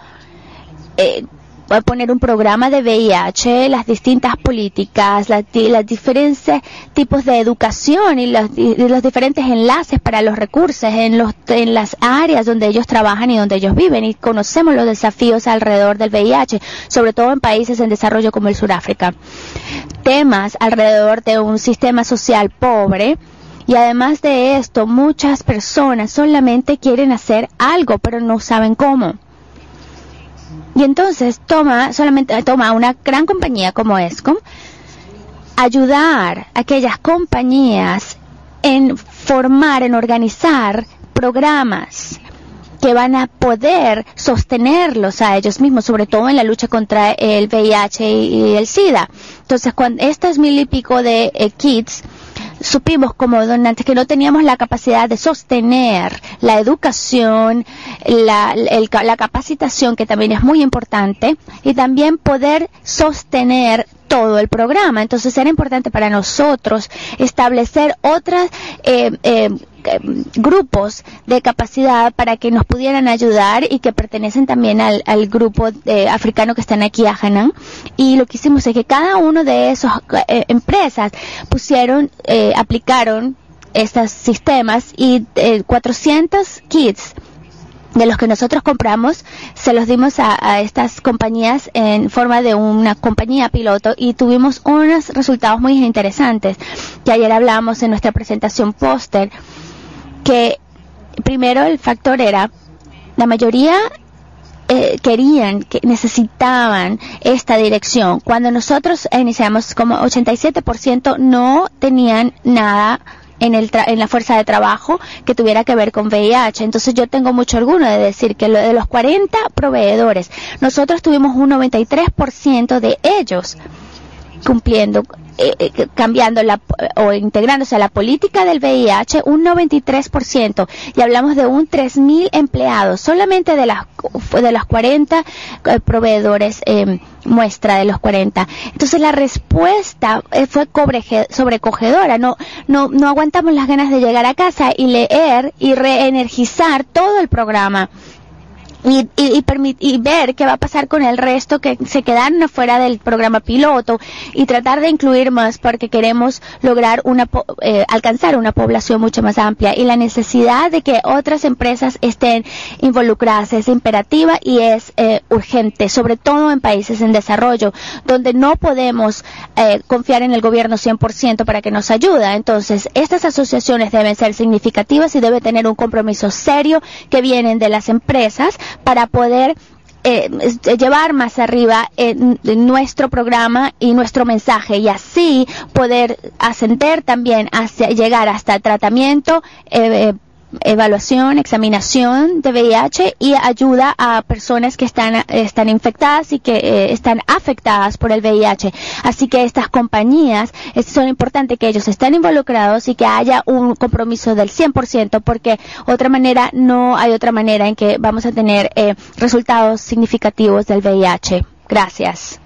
poner un programa de VIH, las distintas políticas, las diferentes tipos de educación y los diferentes enlaces para los recursos en las áreas donde ellos trabajan y donde ellos viven, y conocemos los desafíos alrededor del VIH, sobre todo en países en desarrollo como el Sudáfrica. Temas alrededor de un sistema social pobre. Y además de esto, muchas personas solamente quieren hacer algo, pero no saben cómo. Y entonces toma una gran compañía como Eskom ayudar a aquellas compañías en formar, en organizar programas que van a poder sostenerlos a ellos mismos, sobre todo en la lucha contra el VIH y el SIDA. Entonces, cuando estos 1,000 y pico de kits, supimos como donantes que no teníamos la capacidad de sostener la educación, la capacitación, que también es muy importante, y también poder sostener todo el programa. Entonces era importante para nosotros establecer otros grupos de capacidad para que nos pudieran ayudar y que pertenecen también al grupo africano que están aquí a Hanan. Y lo que hicimos es que cada uno de esas empresas aplicaron estos sistemas, y 400 kits de los que nosotros compramos se los dimos a estas compañías en forma de una compañía piloto, y tuvimos unos resultados muy interesantes que ayer hablamos en nuestra presentación póster. Que primero el factor era, la mayoría necesitaban esta dirección. Cuando nosotros iniciamos, como 87% no tenían nada en la fuerza de trabajo que tuviera que ver con VIH. Entonces yo tengo mucho orgullo de decir que de los 40 proveedores, nosotros tuvimos un 93% de ellos cumpliendo, cambiando o integrándose a la política del VIH, un 93%, y hablamos de un 3,000 empleados, solamente de las 40 proveedores, muestra de los 40. Entonces la respuesta fue sobrecogedora. No aguantamos las ganas de llegar a casa y leer y reenergizar todo el programa. Y ver qué va a pasar con el resto que se quedaron afuera del programa piloto, y tratar de incluir más, porque queremos lograr alcanzar una población mucho más amplia, y la necesidad de que otras empresas estén involucradas es imperativa y es urgente, sobre todo en países en desarrollo, donde no podemos confiar en el gobierno 100% para que nos ayude. Entonces, estas asociaciones deben ser significativas y debe tener un compromiso serio que vienen de las empresas para poder llevar más arriba nuestro programa y nuestro mensaje, y así poder ascender también hacia llegar hasta tratamiento, evaluación, examinación de VIH y ayuda a personas que están infectadas y que están afectadas por el VIH. Así que estas compañías, son importantes que ellos estén involucrados y que haya un compromiso del 100%, porque no hay otra manera en que vamos a tener resultados significativos del VIH. Gracias.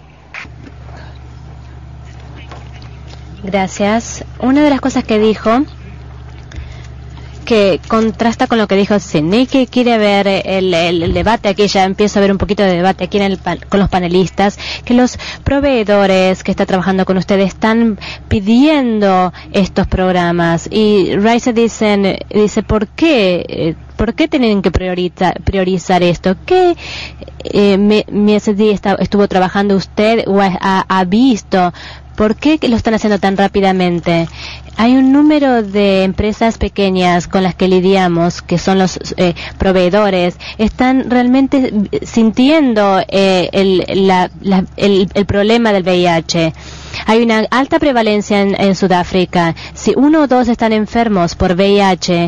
Gracias. Una de las cosas que dijo, que contrasta con lo que dijo Sidney, que quiere ver el debate aquí, ya empiezo a ver un poquito de debate aquí con los panelistas, que los proveedores que está trabajando con ustedes están pidiendo estos programas, y Rice dice ¿por qué tienen que priorizar esto? ¿Qué MSD estuvo trabajando usted o ha visto ¿Por qué lo están haciendo tan rápidamente? Hay un número de empresas pequeñas con las que lidiamos, que son los proveedores, están realmente sintiendo el problema del VIH. Hay una alta prevalencia en Sudáfrica. Si 1 o 2 están enfermos por VIH,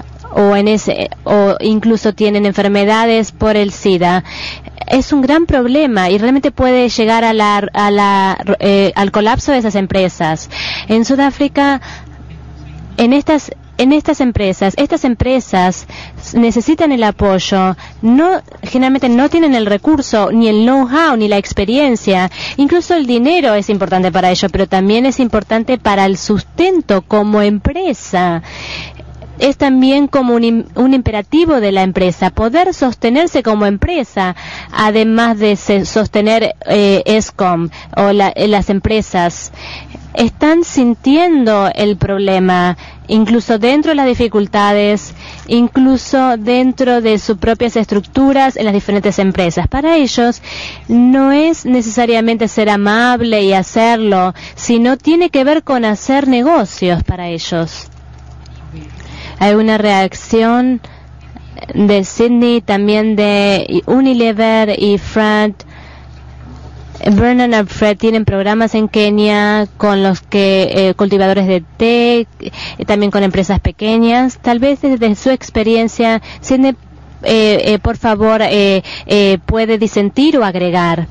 o incluso tienen enfermedades por el SIDA, es un gran problema y realmente puede llegar al colapso de esas empresas. En Sudáfrica, estas empresas necesitan el apoyo, generalmente no tienen el recurso, ni el know-how, ni la experiencia, incluso el dinero es importante para ello, pero también es importante para el sustento como empresa. Es también como un imperativo de la empresa, poder sostenerse como empresa, además de sostener Eskom o las empresas. Están sintiendo el problema, incluso dentro de las dificultades, incluso dentro de sus propias estructuras en las diferentes empresas. Para ellos no es necesariamente ser amable y hacerlo, sino tiene que ver con hacer negocios para ellos. Hay una reacción de Sydney, también de Unilever y Fred. Vernon y Fred tienen programas en Kenia con los que cultivadores de té, también con empresas pequeñas. Tal vez desde su experiencia, Sydney, por favor, puede disentir o agregar.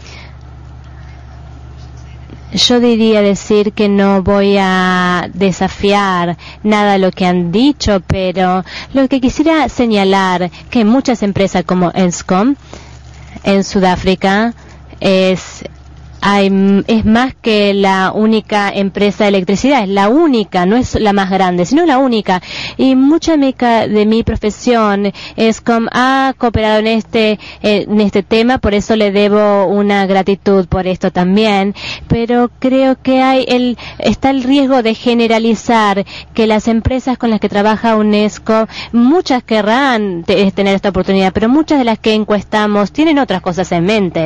Yo diría decir que no voy a desafiar nada de lo que han dicho, pero lo que quisiera señalar que muchas empresas como Eskom en Sudáfrica es más que la única empresa de electricidad, es la única, no es la más grande, sino la única. Y mucha de mi profesión Eskom ha cooperado en este tema, por eso le debo una gratitud por esto también. Pero creo que está el riesgo de generalizar que las empresas con las que trabaja UNESCO, muchas querrán tener esta oportunidad, pero muchas de las que encuestamos tienen otras cosas en mente.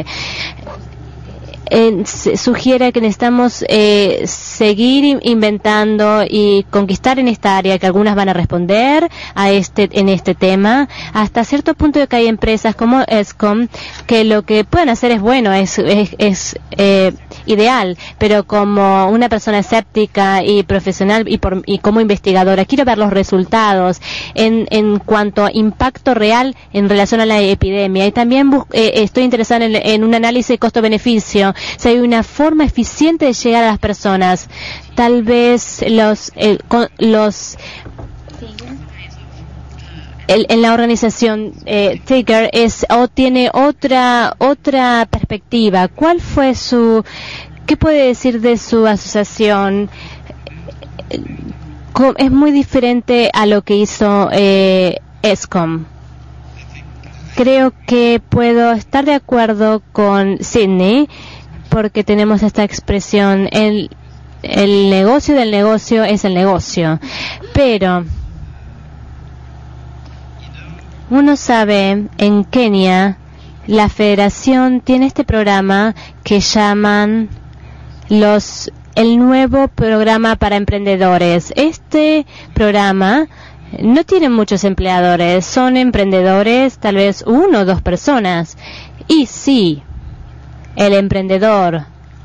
Sugiere que necesitamos seguir inventando y conquistar en esta área, que algunas van a responder en este tema, hasta cierto punto de que hay empresas como Eskom que lo que pueden hacer es bueno, es ideal, pero como una persona escéptica y profesional y como investigadora quiero ver los resultados en cuanto a impacto real en relación a la epidemia, y también estoy interesada en un análisis de costo-beneficio, si hay una forma eficiente de llegar a las personas. Tal vez en la organización Tiger tiene otra perspectiva. ¿Cuál fue qué puede decir de su asociación? Es muy diferente a lo que hizo Eskom. Creo que puedo estar de acuerdo con Sydney, porque tenemos esta expresión, el negocio del negocio es el negocio. Pero uno sabe, en Kenia, la federación tiene este programa que llaman el nuevo programa para emprendedores. Este programa no tiene muchos empleadores, son emprendedores, tal vez 1 o 2 personas. Y sí, el emprendedor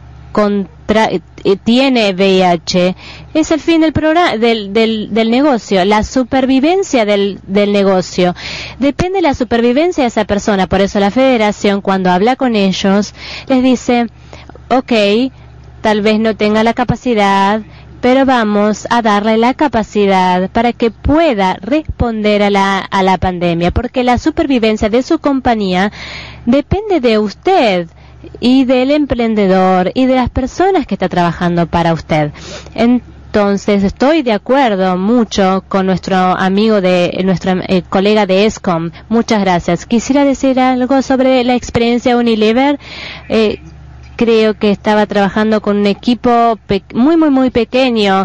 tiene VIH, es el fin del programa del negocio, la supervivencia del negocio. Depende de la supervivencia de esa persona. Por eso la federación, cuando habla con ellos, les dice, ok, tal vez no tenga la capacidad, pero vamos a darle la capacidad para que pueda responder a la pandemia, porque la supervivencia de su compañía depende de usted y del emprendedor y de las personas que está trabajando para usted. Entonces estoy de acuerdo mucho con nuestro amigo nuestro colega de Eskom. Muchas gracias. Quisiera decir algo sobre la experiencia Unilever. Creo que estaba trabajando con un equipo muy pequeño.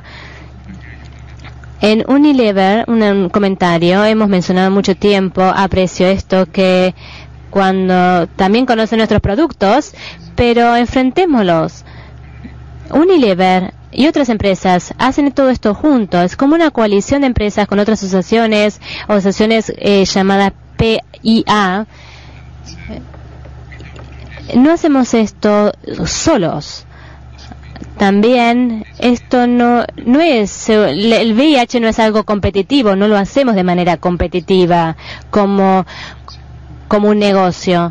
En Unilever, un comentario, hemos mencionado mucho tiempo, aprecio esto, que cuando también conocen nuestros productos, pero enfrentémoslos. Unilever y otras empresas hacen todo esto juntos. Es como una coalición de empresas con otras asociaciones llamadas PIA. No hacemos esto solos. También esto no es, el VIH no es algo competitivo, no lo hacemos de manera competitiva como un negocio.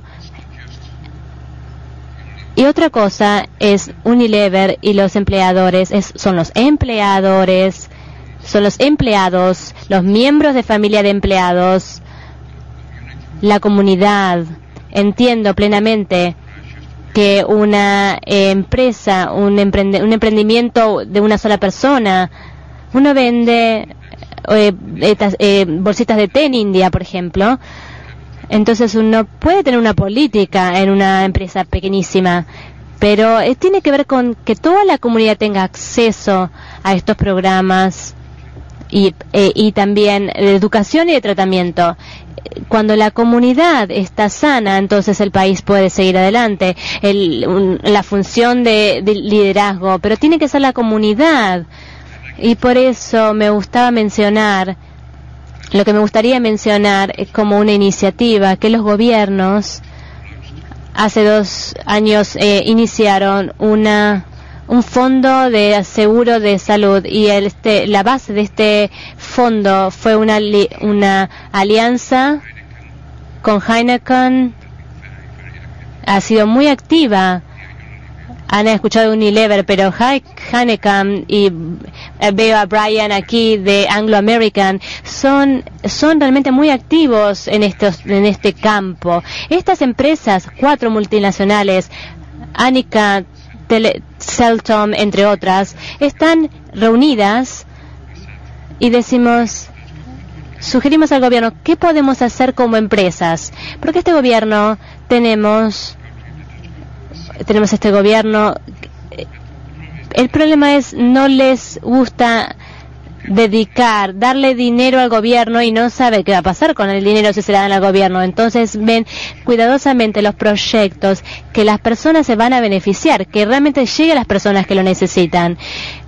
Y otra cosa es Unilever y los empleadores, son los empleadores, son los empleados, los miembros de familia de empleados, la comunidad. Entiendo plenamente que una empresa, un emprendimiento de una sola persona, uno vende bolsitas de té en India, por ejemplo. Entonces uno puede tener una política en una empresa pequeñísima, pero tiene que ver con que toda la comunidad tenga acceso a estos programas y también de educación y de tratamiento. Cuando la comunidad está sana, entonces el país puede seguir adelante. La función de liderazgo, pero tiene que ser la comunidad. Y por eso me gustaba mencionar, lo que me gustaría mencionar es como una iniciativa que los gobiernos hace 2 años iniciaron un fondo de seguro de salud, y la base de este fondo fue una alianza con Heineken. Ha sido muy activa. Han escuchado Unilever, pero Heineken, y veo a Brian aquí de Anglo American, son realmente muy activos en este campo. Estas empresas, 4 multinacionales, Anika, Celtom, entre otras, están reunidas y sugerimos al gobierno, ¿qué podemos hacer como empresas? Porque este gobierno tenemos este gobierno, el problema es no les gusta darle dinero al gobierno y no sabe qué va a pasar con el dinero si se le dan al gobierno. Entonces ven cuidadosamente los proyectos que las personas se van a beneficiar, que realmente llegue a las personas que lo necesitan.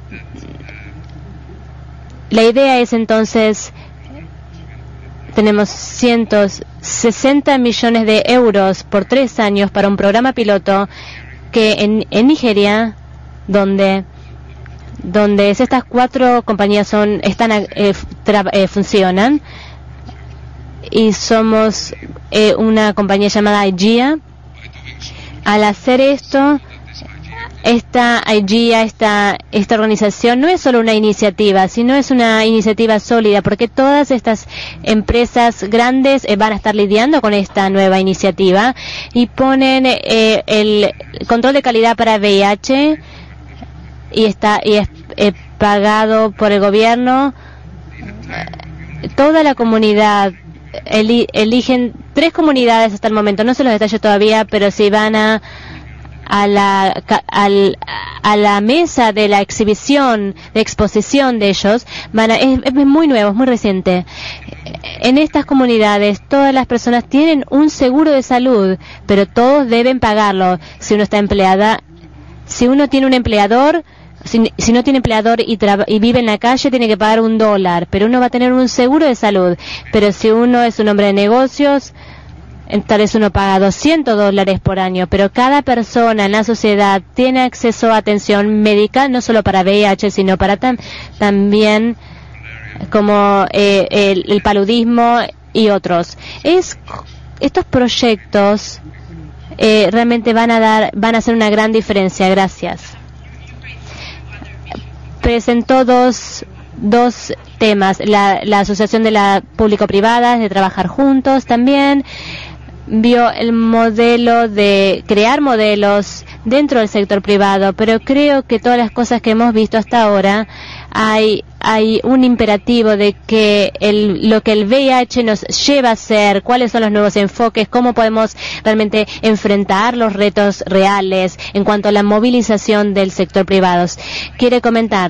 La idea es entonces, tenemos 160 millones de euros por 3 años para un programa piloto que en Nigeria, donde estas 4 compañías funcionan, y somos una compañía llamada IGEA. Al hacer esto, esta organización no es solo una iniciativa, sino es una iniciativa sólida, porque todas estas empresas grandes van a estar lidiando con esta nueva iniciativa y ponen el control de calidad para VIH, y es pagado por el gobierno. Toda la comunidad eligen 3 comunidades hasta el momento, no sé los detalles todavía, pero si van a la mesa de la exposición de ellos, es muy nuevo, es muy reciente. En estas comunidades todas las personas tienen un seguro de salud, pero todos deben pagarlo. Si uno está empleada, si uno tiene un empleador, si no tiene empleador y vive en la calle, tiene que pagar $1, pero uno va a tener un seguro de salud. Pero si uno es un hombre de negocios, tal vez uno paga $200 por año, pero cada persona en la sociedad tiene acceso a atención médica, no solo para VIH, sino para también como el paludismo y otros. Estos proyectos realmente van a hacer una gran diferencia. Gracias. Presentó dos temas, la asociación de la público-privada, de trabajar juntos también. Vio el modelo de crear modelos dentro del sector privado, pero creo que todas las cosas que hemos visto hasta ahora, hay un imperativo de que lo que el VIH nos lleva a hacer, cuáles son los nuevos enfoques, cómo podemos realmente enfrentar los retos reales en cuanto a la movilización del sector privado. Quiere comentar,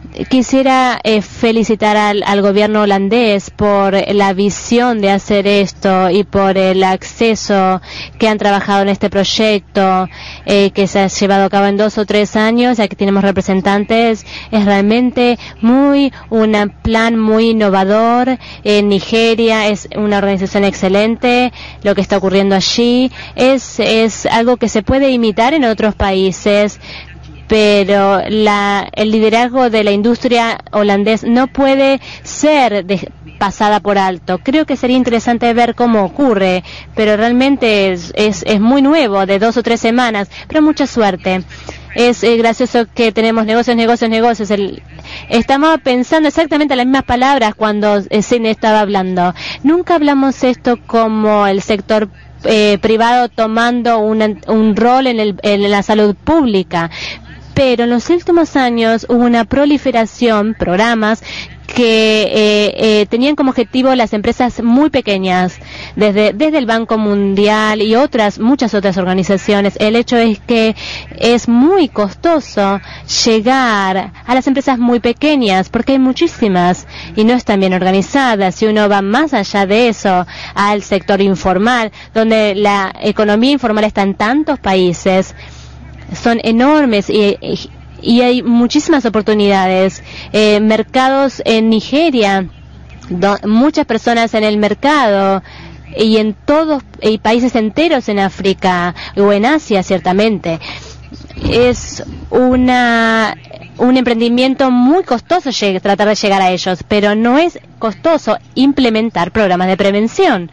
Quisiera felicitar al gobierno holandés por la visión de hacer esto y por el acceso que han trabajado en este proyecto que se ha llevado a cabo en 2 o 3 años. Aquí tenemos representantes. Es realmente un plan muy innovador. En Nigeria es una organización excelente. Lo que está ocurriendo allí es algo que se puede imitar en otros países. Pero el liderazgo de la industria holandés no puede ser pasada por alto. Creo que sería interesante ver cómo ocurre, pero realmente es muy nuevo, de 2 o 3 semanas, pero mucha suerte. Es gracioso que tenemos negocios. Estamos pensando exactamente las mismas palabras cuando Sidney estaba hablando. Nunca hablamos esto como el sector privado tomando un rol en la salud pública. Pero en los últimos años hubo una proliferación, programas que tenían como objetivo las empresas muy pequeñas, desde el Banco Mundial y muchas otras organizaciones. El hecho es que es muy costoso llegar a las empresas muy pequeñas, porque hay muchísimas y no están bien organizadas. Si uno va más allá de eso, al sector informal, donde la economía informal está en tantos países, son enormes y hay muchísimas oportunidades. Mercados en Nigeria, muchas personas en el mercado, y en todos países enteros en África o en Asia, ciertamente. Es un emprendimiento muy costoso tratar de llegar a ellos, pero no es costoso implementar programas de prevención.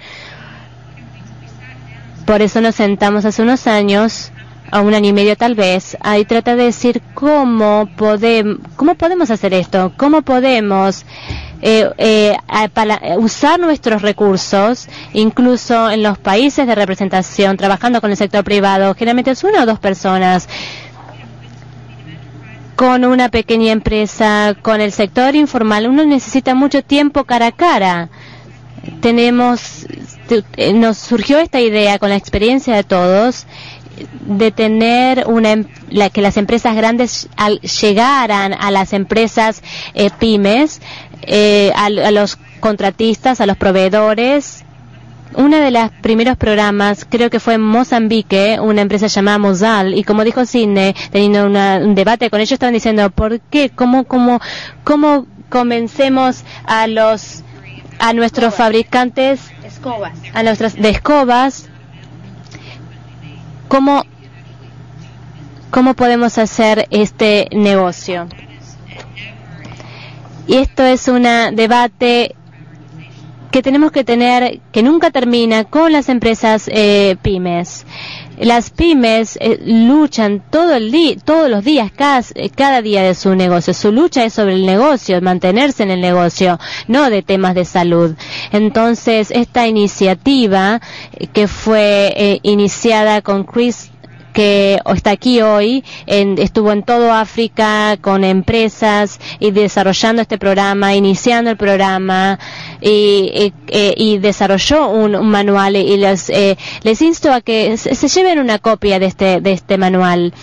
Por eso nos sentamos hace unos años, a 1 año y medio tal vez, ahí trata de decir cómo podemos hacer esto, cómo podemos usar nuestros recursos, incluso en los países de representación, trabajando con el sector privado. Generalmente es 1 o 2 personas, con una pequeña empresa, con el sector informal. Uno necesita mucho tiempo cara a cara. Nos surgió esta idea con la experiencia de todos, de tener que las empresas grandes llegaran a las empresas pymes, a los contratistas, a los proveedores. Uno de los primeros programas, creo que fue en Mozambique, una empresa llamada Mozal, y como dijo Sidney, teniendo un debate con ellos, estaban diciendo, ¿por qué? ¿Cómo convencemos a nuestros fabricantes de escobas? ¿Cómo podemos hacer este negocio? Y esto es un debate que tenemos que tener, que nunca termina, con las empresas pymes. Las pymes luchan todos los días, cada día de su negocio. Su lucha es sobre el negocio, mantenerse en el negocio, no de temas de salud. Entonces, esta iniciativa que fue iniciada con Chris, que está aquí hoy, estuvo en todo África con empresas y desarrollando este programa, iniciando el programa, y desarrolló un manual, y les insto a que se lleven una copia de este manual.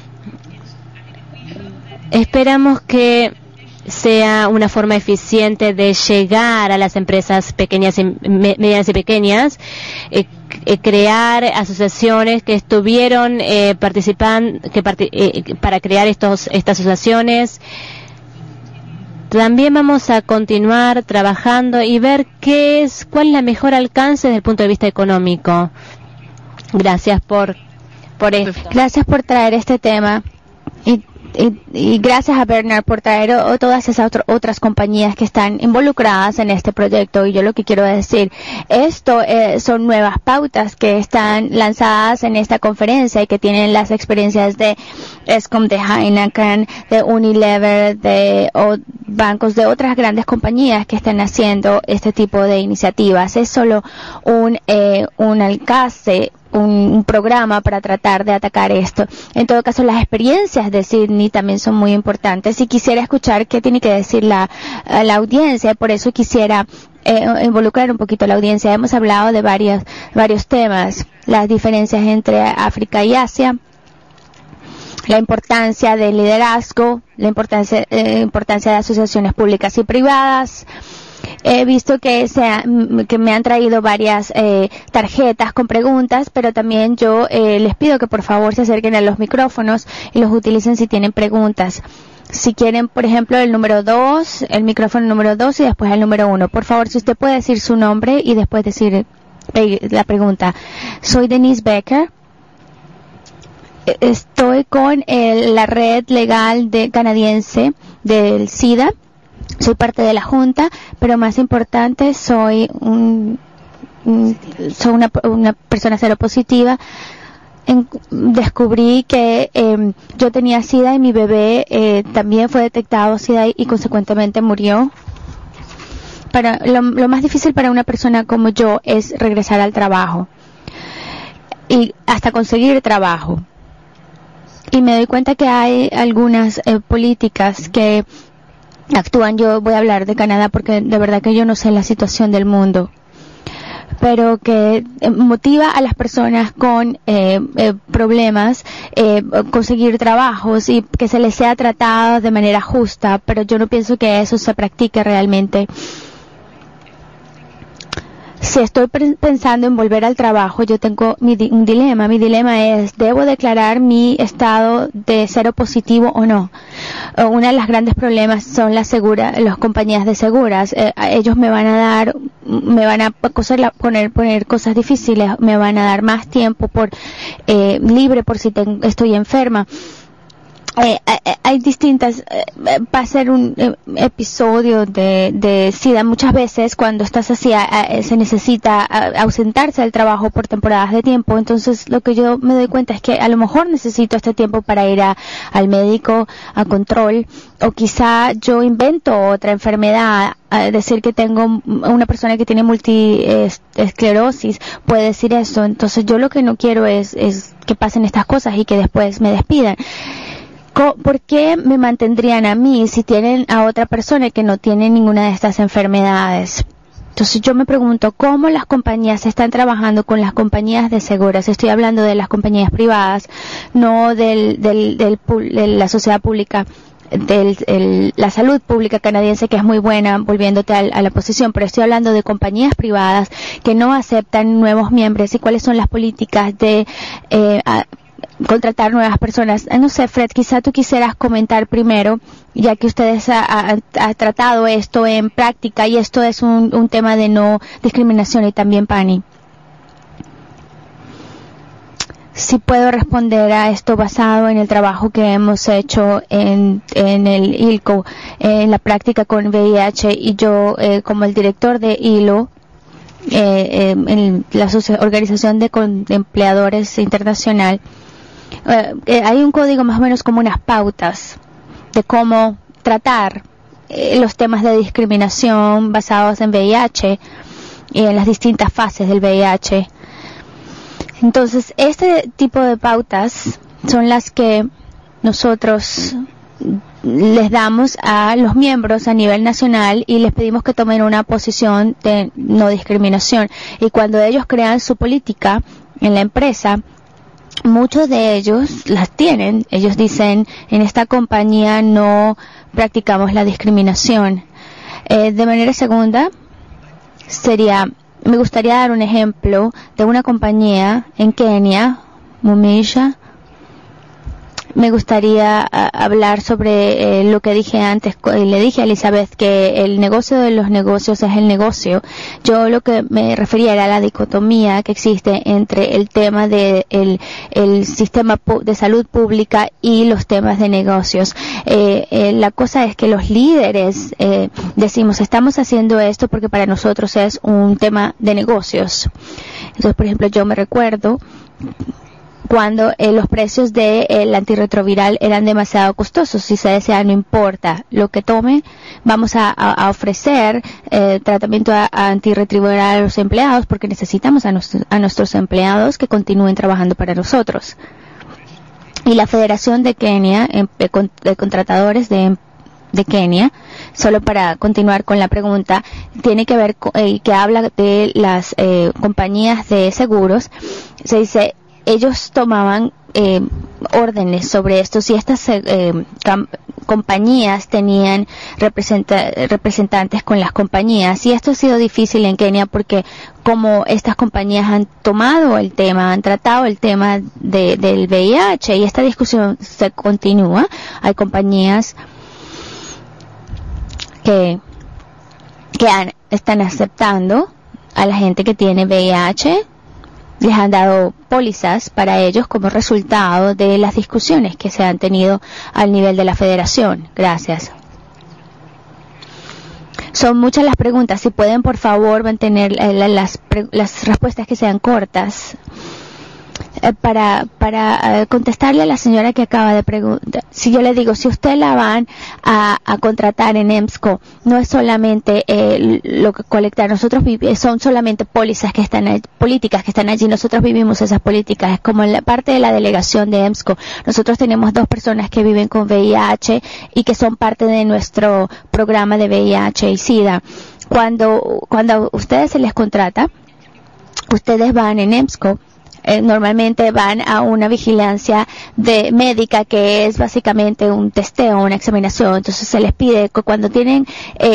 Esperamos que sea una forma eficiente de llegar a las empresas pequeñas, medianas y pequeñas, crear asociaciones que estuvieron participando para crear estas asociaciones. También vamos a continuar trabajando y ver cuál es la mejor alcance desde el punto de vista económico. Gracias por esto. Gracias por traer este tema. Y gracias a Bernard por traer todas esas otras compañías que están involucradas en este proyecto. Y yo lo que quiero decir, esto son nuevas pautas que están lanzadas en esta conferencia y que tienen las experiencias de Eskom, de Heineken, de Unilever, de bancos, de otras grandes compañías que están haciendo este tipo de iniciativas. Es solo un alcance, un programa para tratar de atacar esto. En todo caso, las experiencias de Sidney también son muy importantes, y quisiera escuchar qué tiene que decir la audiencia. Por eso quisiera involucrar un poquito a la audiencia. Hemos hablado de varios temas, las diferencias entre África y Asia, la importancia del liderazgo, la importancia de asociaciones públicas y privadas. He visto que me han traído varias tarjetas con preguntas, pero también yo les pido que por favor se acerquen a los micrófonos y los utilicen si tienen preguntas. Si quieren, por ejemplo, el número 2, el micrófono número 2 y después el número 1. Por favor, si usted puede decir su nombre y después decir la pregunta. Soy Denise Becker. Estoy con la red legal canadiense del SIDA. Soy parte de la junta, pero más importante, soy una persona seropositiva. Descubrí que yo tenía SIDA y mi bebé también fue detectado SIDA y consecuentemente murió. Lo más difícil para una persona como yo es regresar al trabajo y hasta conseguir trabajo. Y me doy cuenta que hay algunas políticas que actúan. Yo voy a hablar de Canadá porque de verdad que yo no sé la situación del mundo, pero que motiva a las personas con problemas conseguir trabajos y que se les sea tratado de manera justa, pero yo no pienso que eso se practique realmente. Si estoy pensando en volver al trabajo, yo tengo un dilema. Mi dilema es, ¿debo declarar mi estado de seropositivo o no? Uno de los grandes problemas son las compañías de seguras. Ellos me van a poner cosas difíciles, me van a dar más tiempo libre por si estoy enferma. Hay distintas, va a ser un episodio de SIDA. Muchas veces cuando estás así se necesita ausentarse del trabajo por temporadas de tiempo. Entonces lo que yo me doy cuenta es que a lo mejor necesito este tiempo para ir al médico a control, o quizá yo invento otra enfermedad. Decir que tengo una persona que tiene multiesclerosis puede decir eso. Entonces yo lo que no quiero es que pasen estas cosas y que después me despidan. ¿Por qué me mantendrían a mí si tienen a otra persona que no tiene ninguna de estas enfermedades? Entonces yo me pregunto cómo las compañías están trabajando con las compañías de seguros. Estoy hablando de las compañías privadas, no de la sociedad pública, la salud pública canadiense, que es muy buena, volviéndote a la posición, pero estoy hablando de compañías privadas que no aceptan nuevos miembros y cuáles son las políticas de contratar nuevas personas. No sé, Fred, quizá tú quisieras comentar primero, ya que ustedes ha tratado esto en práctica y esto es un tema de no discriminación, y también Pani. Sí puedo responder a esto basado en el trabajo que hemos hecho en el ILCO, en la práctica con VIH, y yo como el director de ILO, en la Organización de Empleadores Internacional, hay un código más o menos como unas pautas de cómo tratar los temas de discriminación basados en VIH y en las distintas fases del VIH. Entonces, este tipo de pautas son las que nosotros les damos a los miembros a nivel nacional y les pedimos que tomen una posición de no discriminación. Y cuando ellos crean su política en la empresa, muchos de ellos las tienen. Ellos dicen, en esta compañía no practicamos la discriminación. De manera segunda, me gustaría dar un ejemplo de una compañía en Kenia, Mumisha. Me gustaría hablar sobre lo que dije antes. Le dije a Elizabeth que el negocio de los negocios es el negocio. Yo lo que me refería era a la dicotomía que existe entre el tema de el sistema de salud pública y los temas de negocios. La cosa es que los líderes decimos, estamos haciendo esto porque para nosotros es un tema de negocios. Entonces, por ejemplo, yo me recuerdo cuando los precios del antirretroviral eran demasiado costosos. Si se desea, no importa lo que tome, vamos a ofrecer tratamiento antirretroviral a los empleados, porque necesitamos a nuestros empleados que continúen trabajando para nosotros. Y la Federación de Kenia, de Contratadores de Kenia, solo para continuar con la pregunta, tiene que ver que habla de las compañías de seguros. Se dice, ellos tomaban órdenes sobre esto, si estas compañías tenían representantes con las compañías, y esto ha sido difícil en Kenia porque como estas compañías han tomado el tema, han tratado el tema del VIH, y esta discusión se continúa. Hay compañías que están aceptando a la gente que tiene VIH, les han dado pólizas para ellos como resultado de las discusiones que se han tenido al nivel de la federación. Gracias. Son muchas las preguntas. Si pueden, por favor, mantener las respuestas que sean cortas. Para contestarle a la señora que acaba de preguntar, si yo le digo, si usted la van a contratar en EMSCO, no es solamente lo que colectar, nosotros son solamente pólizas que están políticas que están allí, nosotros vivimos esas políticas, es como la parte de la delegación de EMSCO. Nosotros tenemos 2 personas que viven con VIH y que son parte de nuestro programa de VIH y SIDA. Cuando a ustedes se les contrata, ustedes van en EMSCO, normalmente van a una vigilancia médica que es básicamente un testeo, una examinación. Entonces se les pide que cuando tienen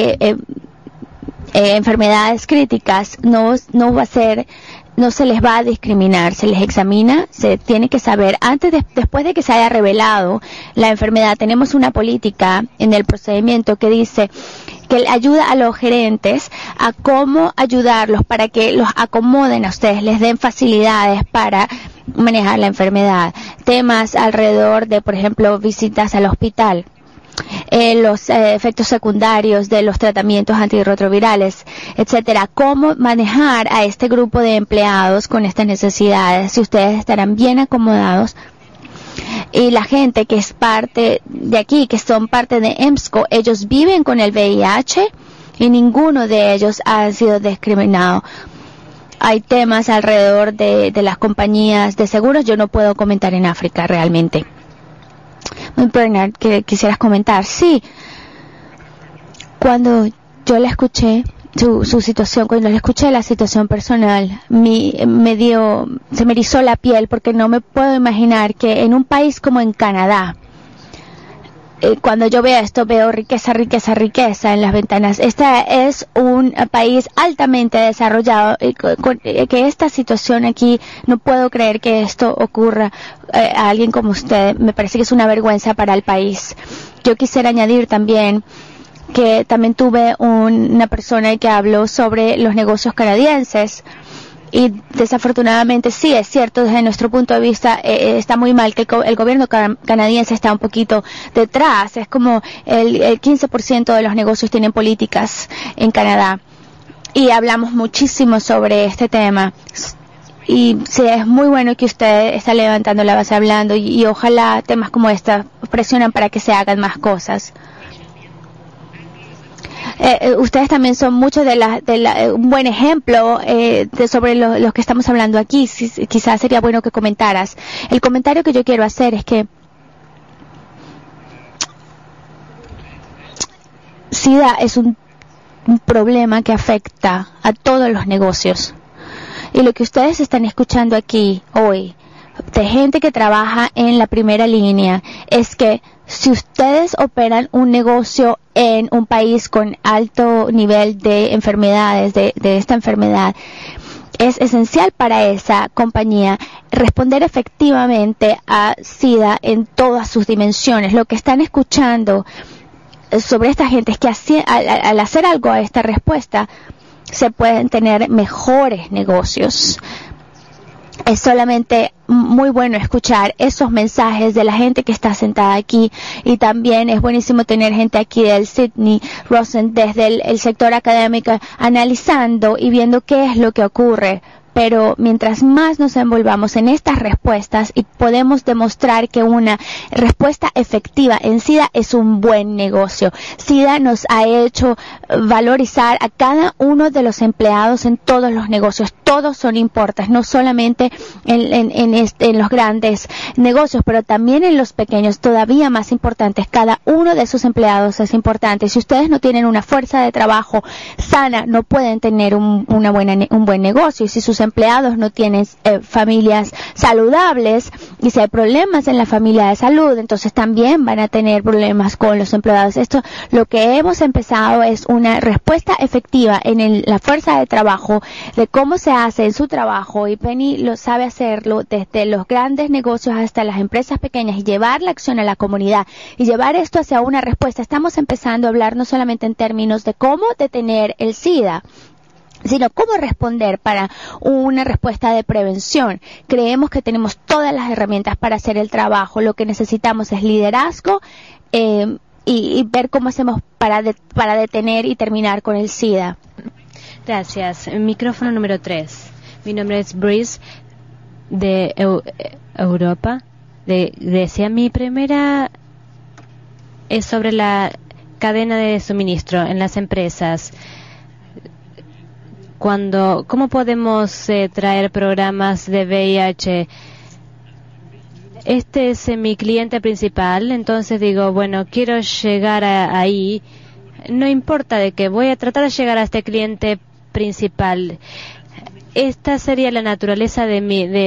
enfermedades críticas no se les va a discriminar, se les examina, se tiene que saber después de que se haya revelado la enfermedad. Tenemos una política en el procedimiento que dice que ayuda a los gerentes a cómo ayudarlos para que los acomoden a ustedes, les den facilidades para manejar la enfermedad. Temas alrededor de, por ejemplo, visitas al hospital, los efectos secundarios de los tratamientos antirretrovirales, etcétera. Cómo manejar a este grupo de empleados con estas necesidades, si ustedes estarán bien acomodados. Y la gente que es parte de aquí, que son parte de EMSCO, ellos viven con el VIH y ninguno de ellos ha sido discriminado. Hay temas alrededor de las compañías de seguros, yo no puedo comentar en África realmente. Bernard, ¿que quisieras comentar? Sí. Cuando yo le escuché su situación, cuando le escuché la situación personal, se me erizó la piel porque no me puedo imaginar que en un país como en Canadá, cuando yo veo esto, veo riqueza en las ventanas. Este es un país altamente desarrollado, que esta situación aquí, no puedo creer que esto ocurra a alguien como usted. Me parece que es una vergüenza para el país. Yo quisiera añadir también que también tuve una persona que habló sobre los negocios canadienses. Y desafortunadamente sí, es cierto, desde nuestro punto de vista está muy mal que el gobierno canadiense está un poquito detrás. Es como el 15% de los negocios tienen políticas en Canadá. Y hablamos muchísimo sobre este tema. Y sí, es muy bueno que usted está levantando la base hablando y ojalá temas como esta presionan para que se hagan más cosas. Ustedes también son muchos un buen ejemplo sobre lo que estamos hablando aquí. Quizás sería bueno que comentaras. El comentario que yo quiero hacer es que SIDA es un problema que afecta a todos los negocios. Y lo que ustedes están escuchando aquí hoy, de gente que trabaja en la primera línea, es que si ustedes operan un negocio en un país con alto nivel de enfermedades, de esta enfermedad, es esencial para esa compañía responder efectivamente a SIDA en todas sus dimensiones. Lo que están escuchando sobre esta gente es que al hacer algo a esta respuesta, se pueden tener mejores negocios. Es solamente muy bueno escuchar esos mensajes de la gente que está sentada aquí, y también es buenísimo tener gente aquí del Sydney Rosen desde el sector académico analizando y viendo qué es lo que ocurre. Pero mientras más nos envolvamos en estas respuestas y podemos demostrar que una respuesta efectiva en SIDA es un buen negocio. SIDA nos ha hecho valorizar a cada uno de los empleados en todos los negocios. todos son importantes, no solamente en los grandes negocios, pero también en los pequeños, todavía más importantes. Cada uno de sus empleados es importante. Si ustedes no tienen una fuerza de trabajo sana, no pueden tener un buen negocio. Y si sus empleados no tienen familias saludables, y si hay problemas en la familia de salud, entonces también van a tener problemas con los empleados. Esto, lo que hemos empezado es una respuesta efectiva en la fuerza de trabajo, de cómo se hace en su trabajo, y Penny lo sabe hacerlo desde los grandes negocios hasta las empresas pequeñas, y llevar la acción a la comunidad y llevar esto hacia una respuesta. Estamos empezando a hablar no solamente en términos de cómo detener el SIDA, sino cómo responder para una respuesta de prevención. Creemos que tenemos todas las herramientas para hacer el trabajo. Lo que necesitamos es liderazgo y ver cómo hacemos para detener y terminar con el SIDA. Gracias. Micrófono número 3. Mi nombre es Brice de Europa. Decía, mi primera es sobre la cadena de suministro en las empresas. ¿Cómo podemos traer programas de VIH? Este es mi cliente principal, entonces digo, bueno, quiero llegar ahí. No importa de qué, voy a tratar de llegar a este cliente principal. Esta sería la naturaleza de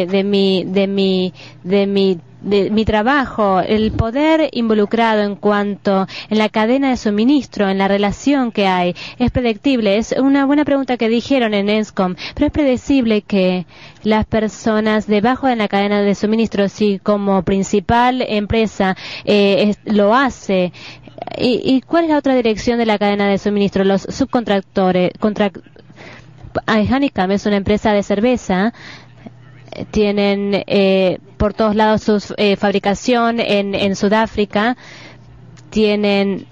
mi trabajo, el poder involucrado en la cadena de suministro, en la relación que hay. Es predictible. Es una buena pregunta que dijeron en ENSCOM, pero es predecible que las personas debajo de la cadena de suministro, si como principal empresa lo hace. ¿Y cuál es la otra dirección de la cadena de suministro? Los subcontractores. Honeycomb es una empresa de cerveza. Tienen por todos lados su fabricación en Sudáfrica. Tienen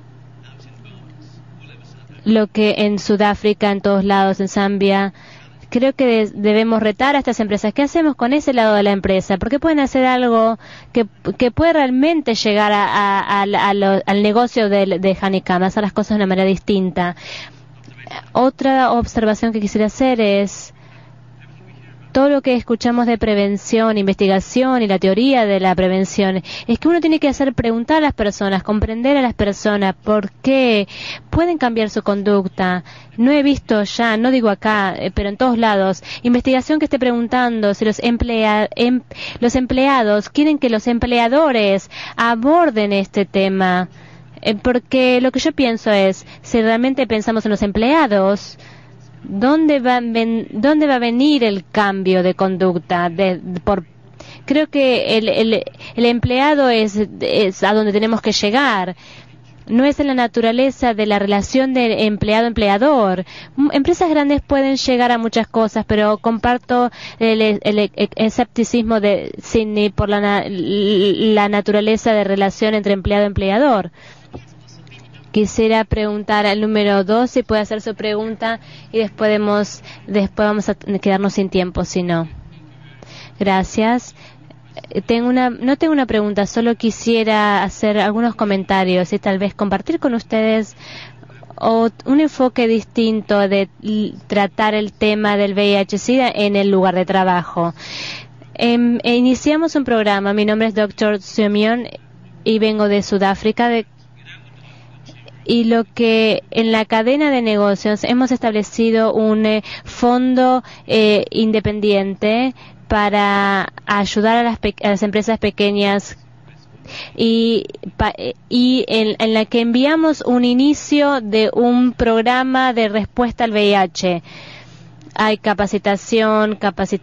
lo que en Sudáfrica, en todos lados, en Zambia. Creo que debemos retar a estas empresas. ¿Qué hacemos con ese lado de la empresa? Porque pueden hacer algo que puede realmente llegar al negocio de Honeycomb, hacer las cosas de una manera distinta. Otra observación que quisiera hacer es todo lo que escuchamos de prevención, investigación y la teoría de la prevención, es que uno tiene que preguntar a las personas, comprender a las personas por qué pueden cambiar su conducta. No he visto ya, no digo acá, pero en todos lados, investigación que esté preguntando si los empleados quieren que los empleadores aborden este tema. Porque lo que yo pienso es, si realmente pensamos en los empleados, ¿dónde va a venir el cambio de conducta? Creo que el empleado es a donde tenemos que llegar. No es en la naturaleza de la relación de empleado-empleador. Empresas grandes pueden llegar a muchas cosas, pero comparto el escepticismo de Sidney por la naturaleza de relación entre empleado-empleador. Quisiera preguntar al número 2 si puede hacer su pregunta y después vamos a quedarnos sin tiempo, si no. Gracias. No tengo una pregunta, solo quisiera hacer algunos comentarios y tal vez compartir con ustedes un enfoque distinto de tratar el tema del VIH-Sida en el lugar de trabajo. Iniciamos un programa. Mi nombre es Dr. Simeon y vengo de Sudáfrica, y lo que en la cadena de negocios hemos establecido un fondo independiente para ayudar a las empresas pequeñas y en la que enviamos un inicio de un programa de respuesta al VIH. Hay capacitación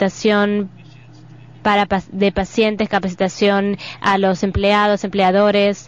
de pacientes, capacitación a los empleados, empleadores.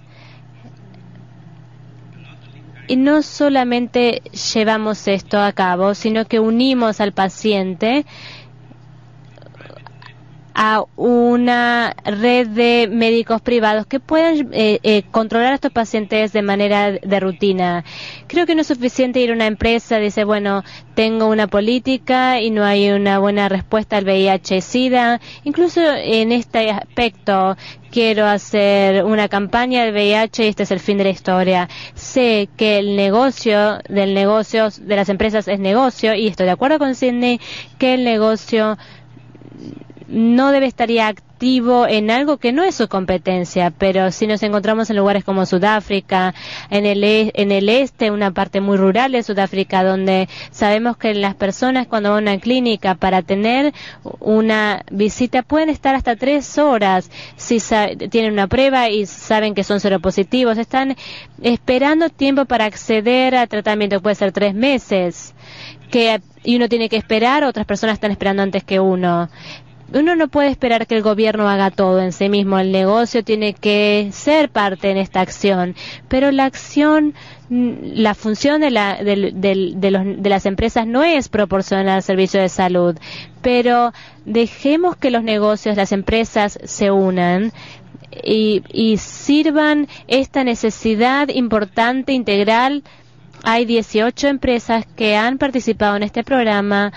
Y no solamente llevamos esto a cabo, sino que unimos al paciente a una red de médicos privados que puedan controlar a estos pacientes de manera de rutina. Creo que no es suficiente ir a una empresa y dice, bueno, tengo una política y no hay una buena respuesta al VIH-Sida. Incluso en este aspecto quiero hacer una campaña del VIH y este es el fin de la historia. Sé que el negocio de las empresas es negocio y estoy de acuerdo con Sidney que el negocio no debe estar activo en algo que no es su competencia, pero si nos encontramos en lugares como Sudáfrica, en el este, una parte muy rural de Sudáfrica, donde sabemos que las personas cuando van a una clínica para tener una visita pueden estar hasta 3 horas si tienen una prueba y saben que son seropositivos, están esperando tiempo para acceder al tratamiento, puede ser 3 meses, y uno tiene que esperar, otras personas están esperando antes que uno. Uno no puede esperar que el gobierno haga todo en sí mismo. El negocio tiene que ser parte en esta acción. Pero la acción, la función de las empresas no es proporcionar al servicio de salud. Pero dejemos que los negocios, las empresas se unan y sirvan esta necesidad importante, integral. Hay 18 empresas que han participado en este programa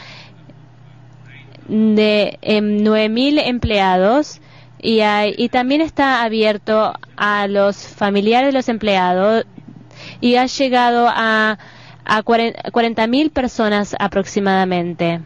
de 9,000 empleados y también está abierto a los familiares de los empleados y ha llegado a 40,000 personas aproximadamente.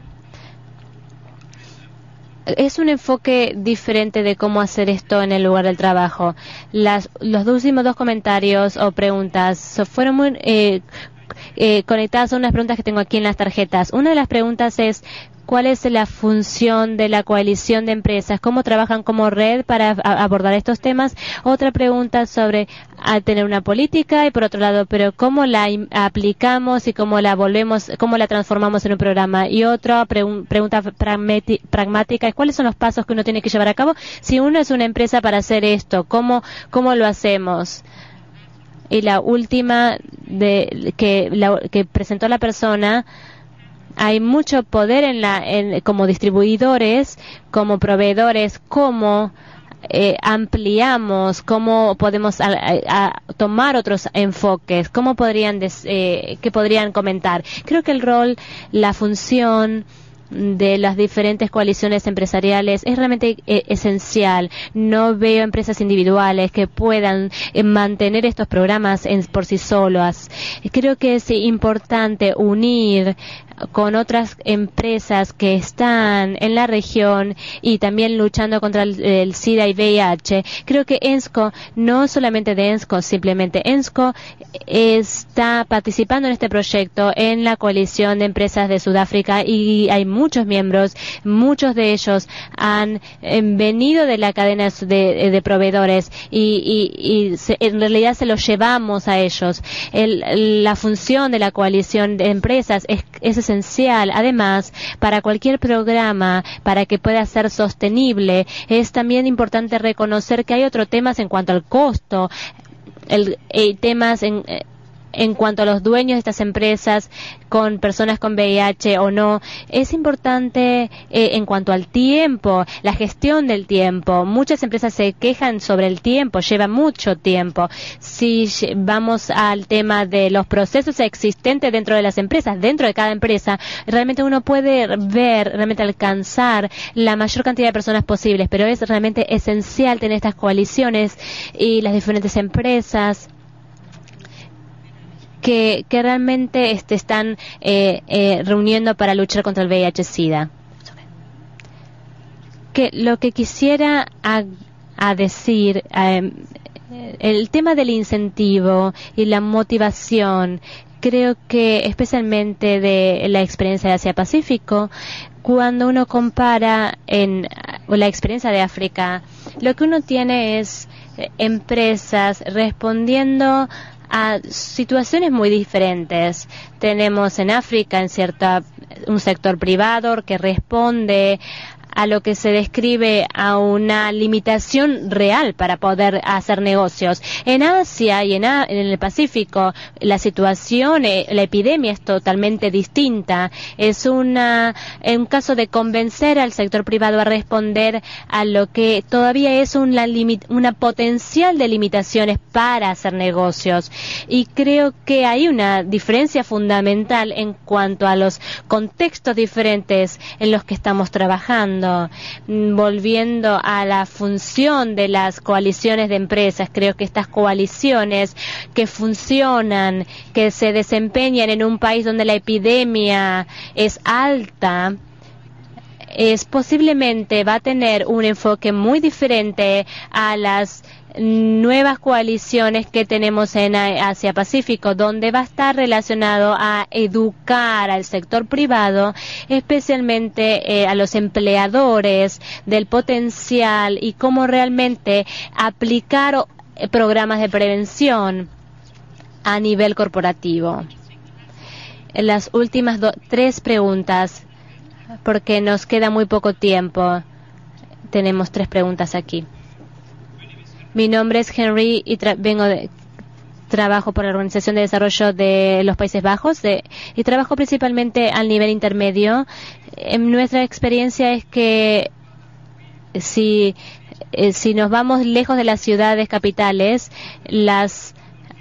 Es un enfoque diferente de cómo hacer esto en el lugar del trabajo. Los últimos 2 comentarios o preguntas fueron muy conectadas a unas preguntas que tengo aquí en las tarjetas. Una de las preguntas es: ¿cuál es la función de la coalición de empresas? ¿Cómo trabajan como red para abordar estos temas? Otra pregunta sobre tener una política y por otro lado, pero ¿cómo la aplicamos y cómo la transformamos en un programa? Y otra pregunta pragmática es: ¿cuáles son los pasos que uno tiene que llevar a cabo si uno es una empresa para hacer esto? ¿Cómo lo hacemos? Y la última que presentó la persona: hay mucho poder como distribuidores, como proveedores, cómo ampliamos, cómo podemos tomar otros enfoques, qué podrían comentar. Creo que el rol, la función de las diferentes coaliciones empresariales es realmente esencial. No veo empresas individuales que puedan mantener estos programas por sí solas. Creo que es importante unir con otras empresas que están en la región y también luchando contra el SIDA y VIH. Creo que ENSCO, no solamente de ENSCO, simplemente ENSCO está participando en este proyecto en la coalición de empresas de Sudáfrica y hay muchos miembros, muchos de ellos han venido de la cadena de proveedores y en realidad se los llevamos a ellos. La función de la coalición de empresas es esencial. Además, para cualquier programa, para que pueda ser sostenible, es también importante reconocer que hay otros temas en cuanto al costo, temas en cuanto a los dueños de estas empresas, con personas con VIH o no. Es importante en cuanto al tiempo, la gestión del tiempo. Muchas empresas se quejan sobre el tiempo, lleva mucho tiempo. Si vamos al tema de los procesos existentes dentro de las empresas, dentro de cada empresa, realmente uno puede realmente alcanzar la mayor cantidad de personas posibles, pero es realmente esencial tener estas coaliciones y las diferentes empresas que realmente están reuniendo para luchar contra el VIH-Sida. Lo que quisiera decir, el tema del incentivo y la motivación, creo que especialmente de la experiencia de Asia-Pacífico, cuando uno compara la experiencia de África, lo que uno tiene es empresas respondiendo a situaciones muy diferentes. Tenemos en África un sector privado que responde a lo que se describe a una limitación real para poder hacer negocios. En Asia y en el Pacífico la situación, la epidemia es totalmente distinta. Es un caso de convencer al sector privado a responder a lo que todavía es una potencial de limitaciones para hacer negocios. Y creo que hay una diferencia fundamental en cuanto a los contextos diferentes en los que estamos trabajando. Volviendo a la función de las coaliciones de empresas, creo que estas coaliciones que funcionan, que se desempeñan en un país donde la epidemia es alta, posiblemente va a tener un enfoque muy diferente a las nuevas coaliciones que tenemos en Asia Pacífico, donde va a estar relacionado a educar al sector privado, especialmente a los empleadores del potencial y cómo realmente aplicar programas de prevención a nivel corporativo. Las últimas 3 preguntas, porque nos queda muy poco tiempo. Tenemos 3 preguntas aquí. Mi nombre es Henry y trabajo por la Organización de Desarrollo de los Países Bajos y trabajo principalmente al nivel intermedio. Nuestra experiencia es que si nos vamos lejos de las ciudades capitales, las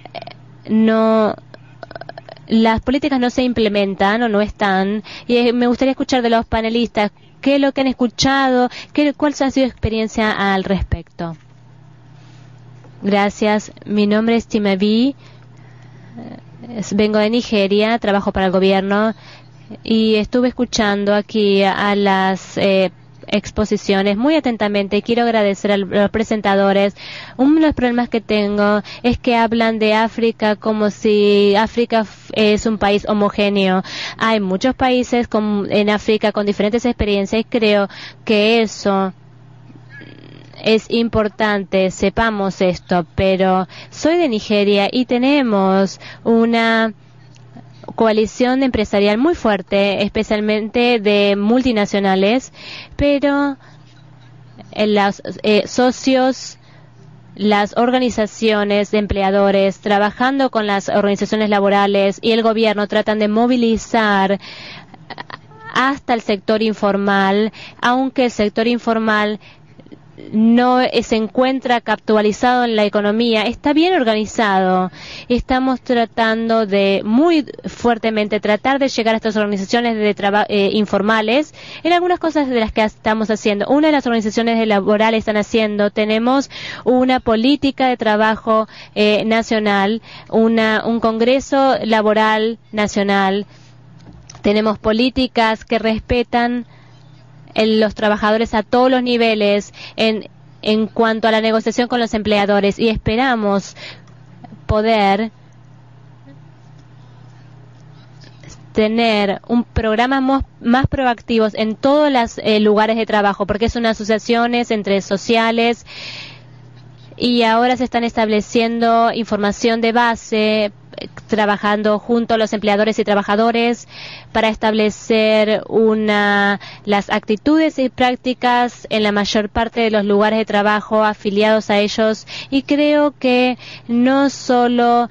políticas no se implementan o no están. Y me gustaría escuchar de los panelistas qué es lo que han escuchado, cuál ha sido su experiencia al respecto. Gracias. Mi nombre es Timabi. Vengo de Nigeria, trabajo para el gobierno y estuve escuchando aquí a las exposiciones muy atentamente y quiero agradecer a los presentadores. Uno de los problemas que tengo es que hablan de África como si África es un país homogéneo. Hay muchos países en África con diferentes experiencias y creo que eso es importante, sepamos esto, pero soy de Nigeria y tenemos una coalición empresarial muy fuerte, especialmente de multinacionales, pero los socios, las organizaciones de empleadores, trabajando con las organizaciones laborales y el gobierno, tratan de movilizar hasta el sector informal, aunque el sector informal no se encuentra capitalizado en la economía, está bien organizado. Estamos tratando de muy fuertemente tratar de llegar a estas organizaciones de informales en algunas cosas de las que estamos haciendo. Una de las organizaciones laborales están haciendo, tenemos una política de trabajo nacional, un congreso laboral nacional, tenemos políticas que respetan los trabajadores a todos los niveles en cuanto a la negociación con los empleadores y esperamos poder tener un programa más proactivos en todos los lugares de trabajo porque son asociaciones entre sociales y ahora se están estableciendo información de base trabajando junto a los empleadores y trabajadores para establecer las actitudes y prácticas en la mayor parte de los lugares de trabajo afiliados a ellos y creo que no solo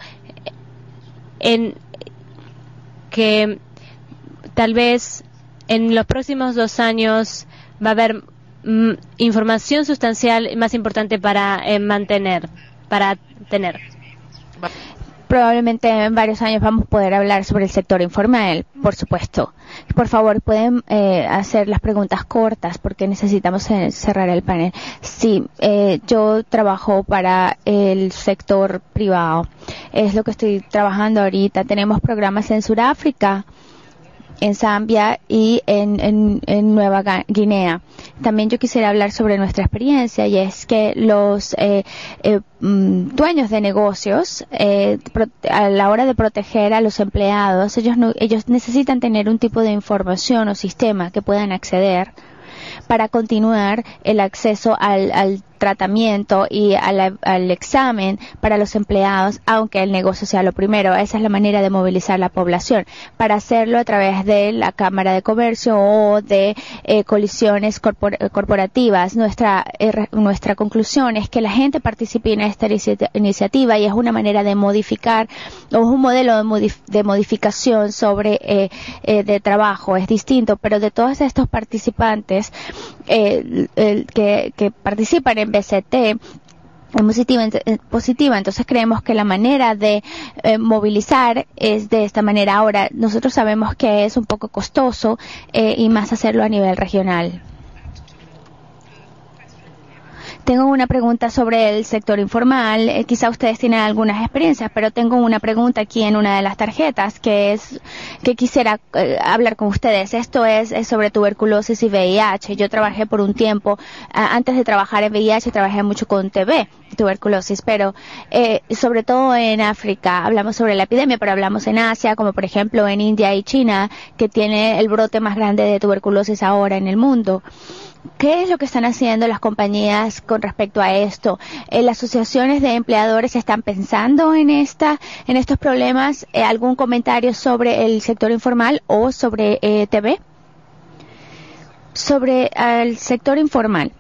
que tal vez en los próximos 2 años va a haber información sustancial más importante para tener. Probablemente en varios años vamos a poder hablar sobre el sector informal, por supuesto. Por favor, pueden hacer las preguntas cortas porque necesitamos cerrar el panel. Sí, yo trabajo para el sector privado. Es lo que estoy trabajando ahorita. Tenemos programas en Sudáfrica, en Zambia y en Nueva Guinea. También yo quisiera hablar sobre nuestra experiencia y es que los dueños de negocios a la hora de proteger a los empleados, ellos necesitan tener un tipo de información o sistema que puedan acceder para continuar el acceso al tratamiento y al examen para los empleados, aunque el negocio sea lo primero. Esa es la manera de movilizar la población, para hacerlo a través de la Cámara de Comercio o de colisiones corporativas. Nuestra conclusión es que la gente participe en esta iniciativa, y es una manera de modificar, o es un modelo de modificación sobre de trabajo. Es distinto, pero de todos estos participantes que participan en BCT positiva, entonces creemos que la manera de movilizar es de esta manera. Ahora, nosotros sabemos que es un poco costoso y más hacerlo a nivel regional. Tengo una pregunta sobre el sector informal. Quizá ustedes tienen algunas experiencias, pero tengo una pregunta aquí en una de las tarjetas que quisiera hablar con ustedes. Esto es sobre tuberculosis y VIH. Yo trabajé por un tiempo, antes de trabajar en VIH, trabajé mucho con TB, tuberculosis, pero sobre todo en África. Hablamos sobre la epidemia, pero hablamos en Asia, como por ejemplo en India y China, que tiene el brote más grande de tuberculosis ahora en el mundo. ¿Qué es lo que están haciendo las compañías con respecto a esto? ¿Las asociaciones de empleadores están pensando en estos problemas? ¿Algún comentario sobre el sector informal o sobre TB? Sobre el sector informal.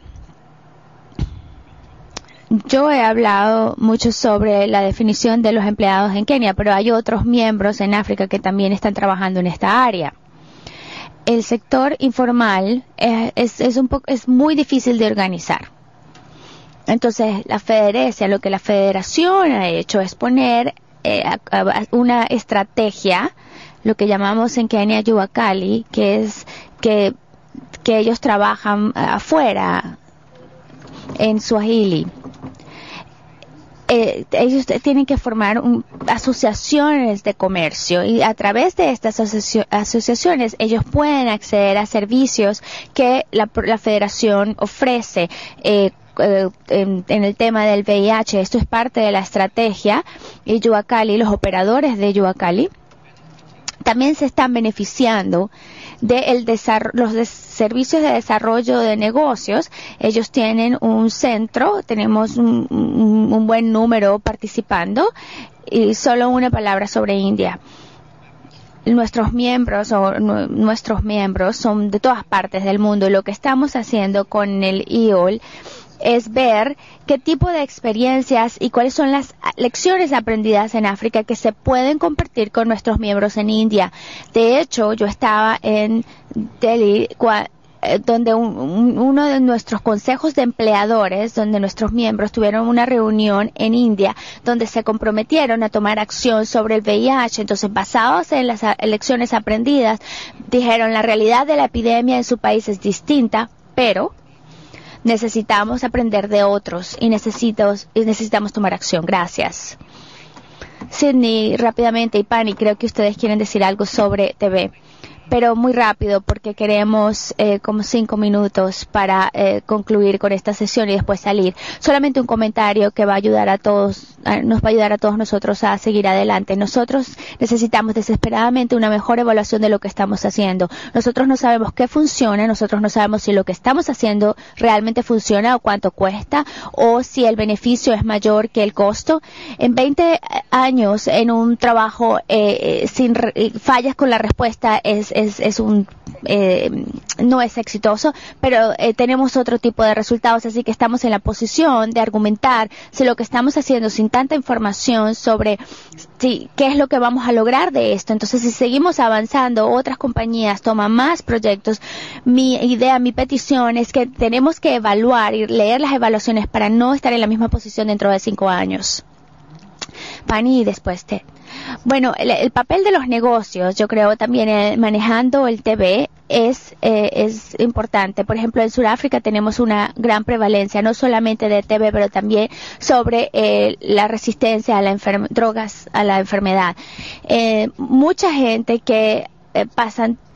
Yo he hablado mucho sobre la definición de los empleados en Kenia, pero hay otros miembros en África que también están trabajando en esta área. El sector informal es muy difícil de organizar. Entonces, lo que la federación ha hecho es poner una estrategia, lo que llamamos en Kenia Yuakali, que es que ellos trabajan afuera, en Swahili. Ellos tienen que formar asociaciones de comercio, y a través de estas asociaciones ellos pueden acceder a servicios que la federación ofrece en el tema del VIH. Esto es parte de la estrategia, y Yuakali, los operadores de Yuakali también se están beneficiando de los servicios de desarrollo de negocios. Ellos tienen un centro, tenemos un buen número participando, y solo una palabra sobre India. Nuestros miembros son de todas partes del mundo, y lo que estamos haciendo con el IOL es ver qué tipo de experiencias y cuáles son las lecciones aprendidas en África que se pueden compartir con nuestros miembros en India. De hecho, yo estaba en Delhi donde uno de nuestros consejos de empleadores, donde nuestros miembros tuvieron una reunión en India, donde se comprometieron a tomar acción sobre el VIH. Entonces, basados en las lecciones aprendidas, dijeron: la realidad de la epidemia en su país es distinta, pero necesitamos aprender de otros y necesitamos tomar acción. Gracias. Sidney, rápidamente, y Pani, creo que ustedes quieren decir algo sobre TB, pero muy rápido porque queremos como 5 minutos para concluir con esta sesión y después salir. Solamente un comentario que va a ayudar a todos, nos va a ayudar a todos nosotros a seguir adelante. Nosotros necesitamos desesperadamente una mejor evaluación de lo que estamos haciendo. Nosotros no sabemos qué funciona, nosotros no sabemos si lo que estamos haciendo realmente funciona o cuánto cuesta, o si el beneficio es mayor que el costo. En 20 años en un trabajo sin fallas con la respuesta no es exitoso, pero tenemos otro tipo de resultados, así que estamos en la posición de argumentar si lo que estamos haciendo sin tanta información sobre qué es lo que vamos a lograr de esto. Entonces, si seguimos avanzando, otras compañías toman más proyectos. Mi petición es que tenemos que evaluar y leer las evaluaciones para no estar en la misma posición dentro de 5 años. Pani, y después Ted. Bueno, el papel de los negocios, yo creo también manejando el TB es importante. Por ejemplo, en Sudáfrica tenemos una gran prevalencia, no solamente de TB, pero también sobre la resistencia a drogas a la enfermedad. Mucha gente que pasan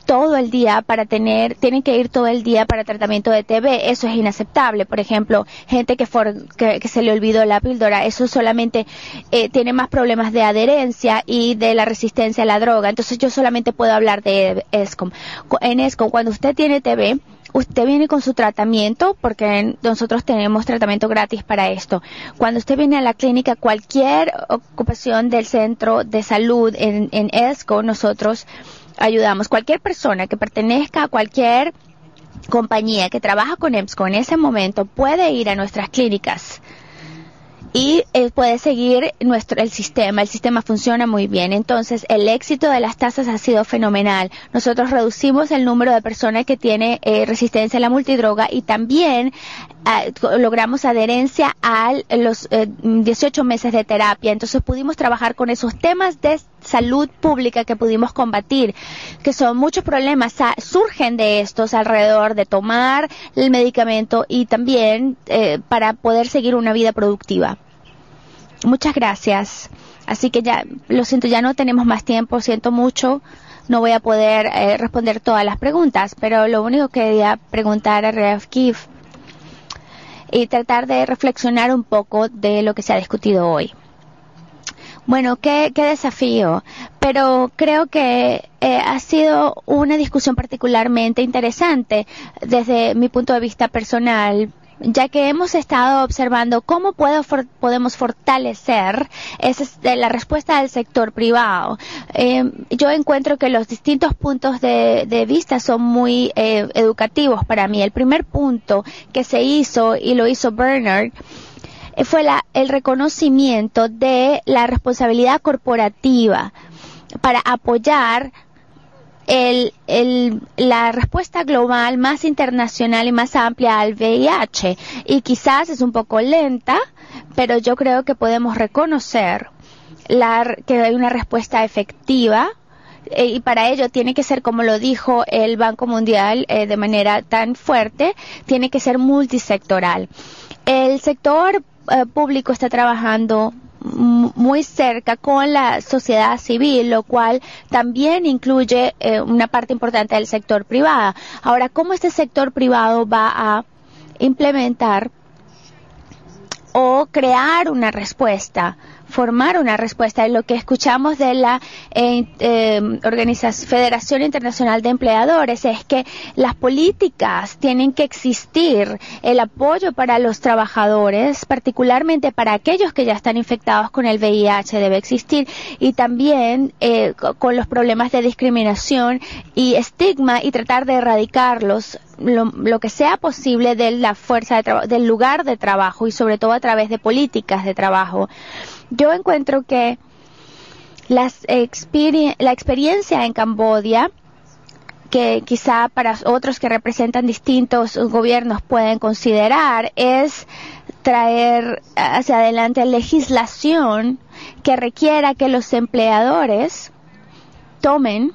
todo el día tienen que ir todo el día para tratamiento de TB. Eso es inaceptable. Por ejemplo, gente que se le olvidó la píldora, eso solamente tiene más problemas de adherencia y de la resistencia a la droga. Entonces yo solamente puedo hablar de ESCOM. En ESCOM, cuando usted tiene TB, usted viene con su tratamiento, porque nosotros tenemos tratamiento gratis para esto. Cuando usted viene a la clínica, cualquier ocupación del centro de salud en ESCO, nosotros ayudamos. Cualquier persona que pertenezca a cualquier compañía que trabaja con EBSCO en ese momento puede ir a nuestras clínicas y puede seguir el sistema. El sistema funciona muy bien. Entonces, el éxito de las tasas ha sido fenomenal. Nosotros reducimos el número de personas que tiene resistencia a la multidroga y también logramos adherencia a los 18 meses de terapia. Entonces, pudimos trabajar con esos temas de salud pública que pudimos combatir, que son muchos problemas, surgen de estos alrededor de tomar el medicamento y también para poder seguir una vida productiva. Muchas gracias. Así que ya, lo siento, ya no tenemos más tiempo, siento mucho, no voy a poder responder todas las preguntas, pero lo único que quería preguntar a Rev Keefe y tratar de reflexionar un poco de lo que se ha discutido hoy. Bueno, qué desafío, pero creo que ha sido una discusión particularmente interesante desde mi punto de vista personal, ya que hemos estado observando cómo podemos fortalecer la respuesta del sector privado. Yo encuentro que los distintos puntos de vista son muy educativos para mí. El primer punto que se hizo, y lo hizo Bernard, fue el reconocimiento de la responsabilidad corporativa para apoyar la respuesta global más internacional y más amplia al VIH. Y quizás es un poco lenta, pero yo creo que podemos reconocer que hay una respuesta efectiva. Y para ello tiene que ser, como lo dijo el Banco Mundial de manera tan fuerte, tiene que ser multisectoral. El sector público está trabajando muy cerca con la sociedad civil, lo cual también incluye una parte importante del sector privado. Ahora, ¿cómo este sector privado va a implementar o crear una respuesta, formar una respuesta? En lo que escuchamos de la Federación Internacional de Empleadores es que las políticas tienen que existir, el apoyo para los trabajadores, particularmente para aquellos que ya están infectados con el VIH, debe existir, y también con los problemas de discriminación y estigma, y tratar de erradicarlos lo que sea posible de la fuerza del lugar de trabajo, y sobre todo a través de políticas de trabajo. Yo encuentro que la experiencia en Camboya, que quizá para otros que representan distintos gobiernos pueden considerar, es traer hacia adelante legislación que requiera que los empleadores tomen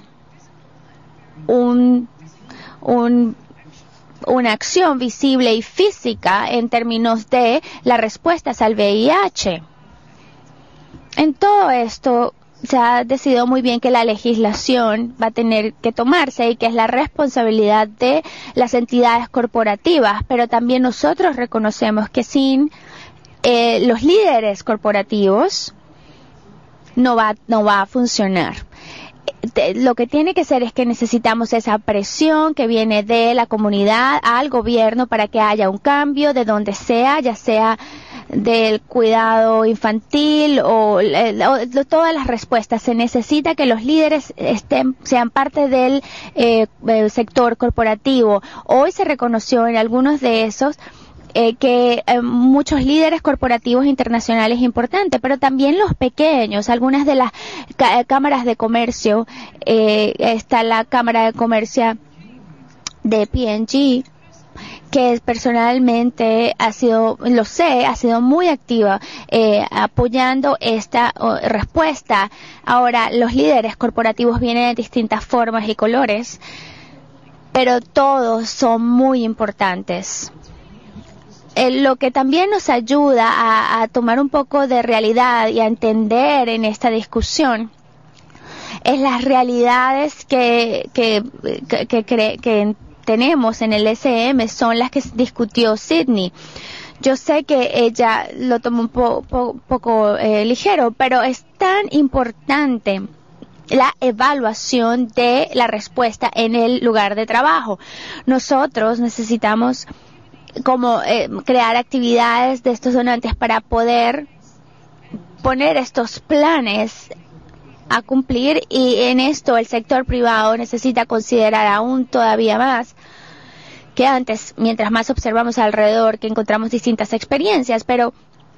una acción visible y física en términos de las respuestas al VIH. En todo esto se ha decidido muy bien que la legislación va a tener que tomarse y que es la responsabilidad de las entidades corporativas, pero también nosotros reconocemos que sin los líderes corporativos no va a funcionar. Lo que tiene que ser es que necesitamos esa presión que viene de la comunidad al gobierno para que haya un cambio de donde sea, ya sea del cuidado infantil o todas las respuestas. Se necesita que los líderes sean parte del sector corporativo. Hoy se reconoció en algunos de esos que muchos líderes corporativos internacionales importantes, pero también los pequeños, algunas de las cámaras de comercio, está la Cámara de Comercio de P&G, que personalmente ha sido muy activa apoyando esta respuesta. Ahora, los líderes corporativos vienen de distintas formas y colores, pero todos son muy importantes. Lo que también nos ayuda a tomar un poco de realidad y a entender en esta discusión es las realidades que tenemos en el SM son las que discutió Sydney. Yo sé que ella lo tomó un poco ligero, pero es tan importante la evaluación de la respuesta en el lugar de trabajo. Nosotros necesitamos crear actividades de estos donantes para poder poner estos planes a cumplir, y en esto el sector privado necesita considerar aún todavía más que antes, mientras más observamos alrededor, que encontramos distintas experiencias, pero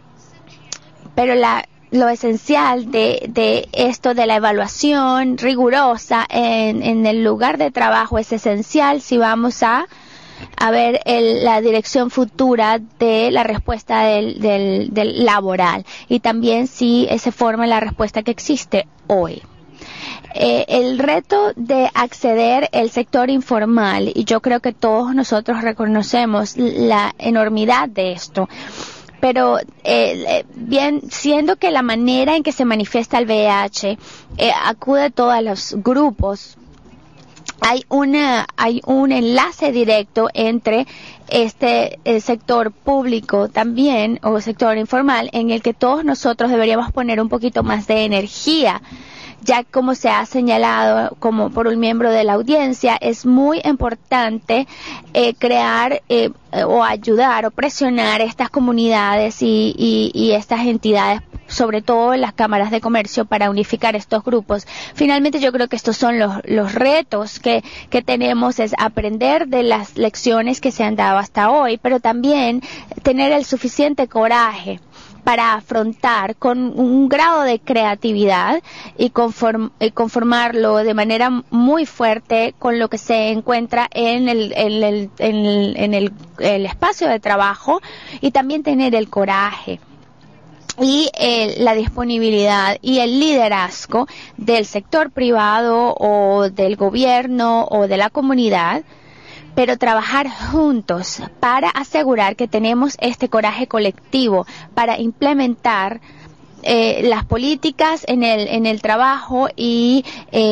lo esencial de esto de la evaluación rigurosa en el lugar de trabajo es esencial si vamos a ver la dirección futura de la respuesta del laboral, y también si se forma la respuesta que existe hoy. El reto de acceder al sector informal, y yo creo que todos nosotros reconocemos la enormidad de esto, pero bien, siendo que la manera en que se manifiesta el VIH acude a todos los grupos, hay un enlace directo entre el sector público también, o sector informal, en el que todos nosotros deberíamos poner un poquito más de energía, ya como se ha señalado como por un miembro de la audiencia. Es muy importante crear o ayudar o presionar estas comunidades y estas entidades, sobre todo en las cámaras de comercio, para unificar estos grupos. Finalmente, yo creo que estos son los retos que tenemos, es aprender de las lecciones que se han dado hasta hoy, pero también tener el suficiente coraje para afrontar con un grado de creatividad y conformarlo de manera muy fuerte con lo que se encuentra en el espacio de trabajo, y también tener el coraje y la disponibilidad y el liderazgo del sector privado o del gobierno o de la comunidad, pero trabajar juntos para asegurar que tenemos este coraje colectivo para implementar las políticas en el trabajo y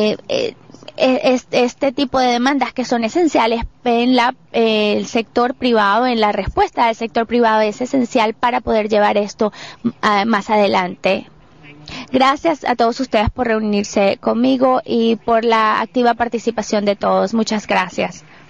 este tipo de demandas que son esenciales en el sector privado, en la respuesta del sector privado es esencial para poder llevar esto más adelante. Gracias a todos ustedes por reunirse conmigo y por la activa participación de todos. Muchas gracias.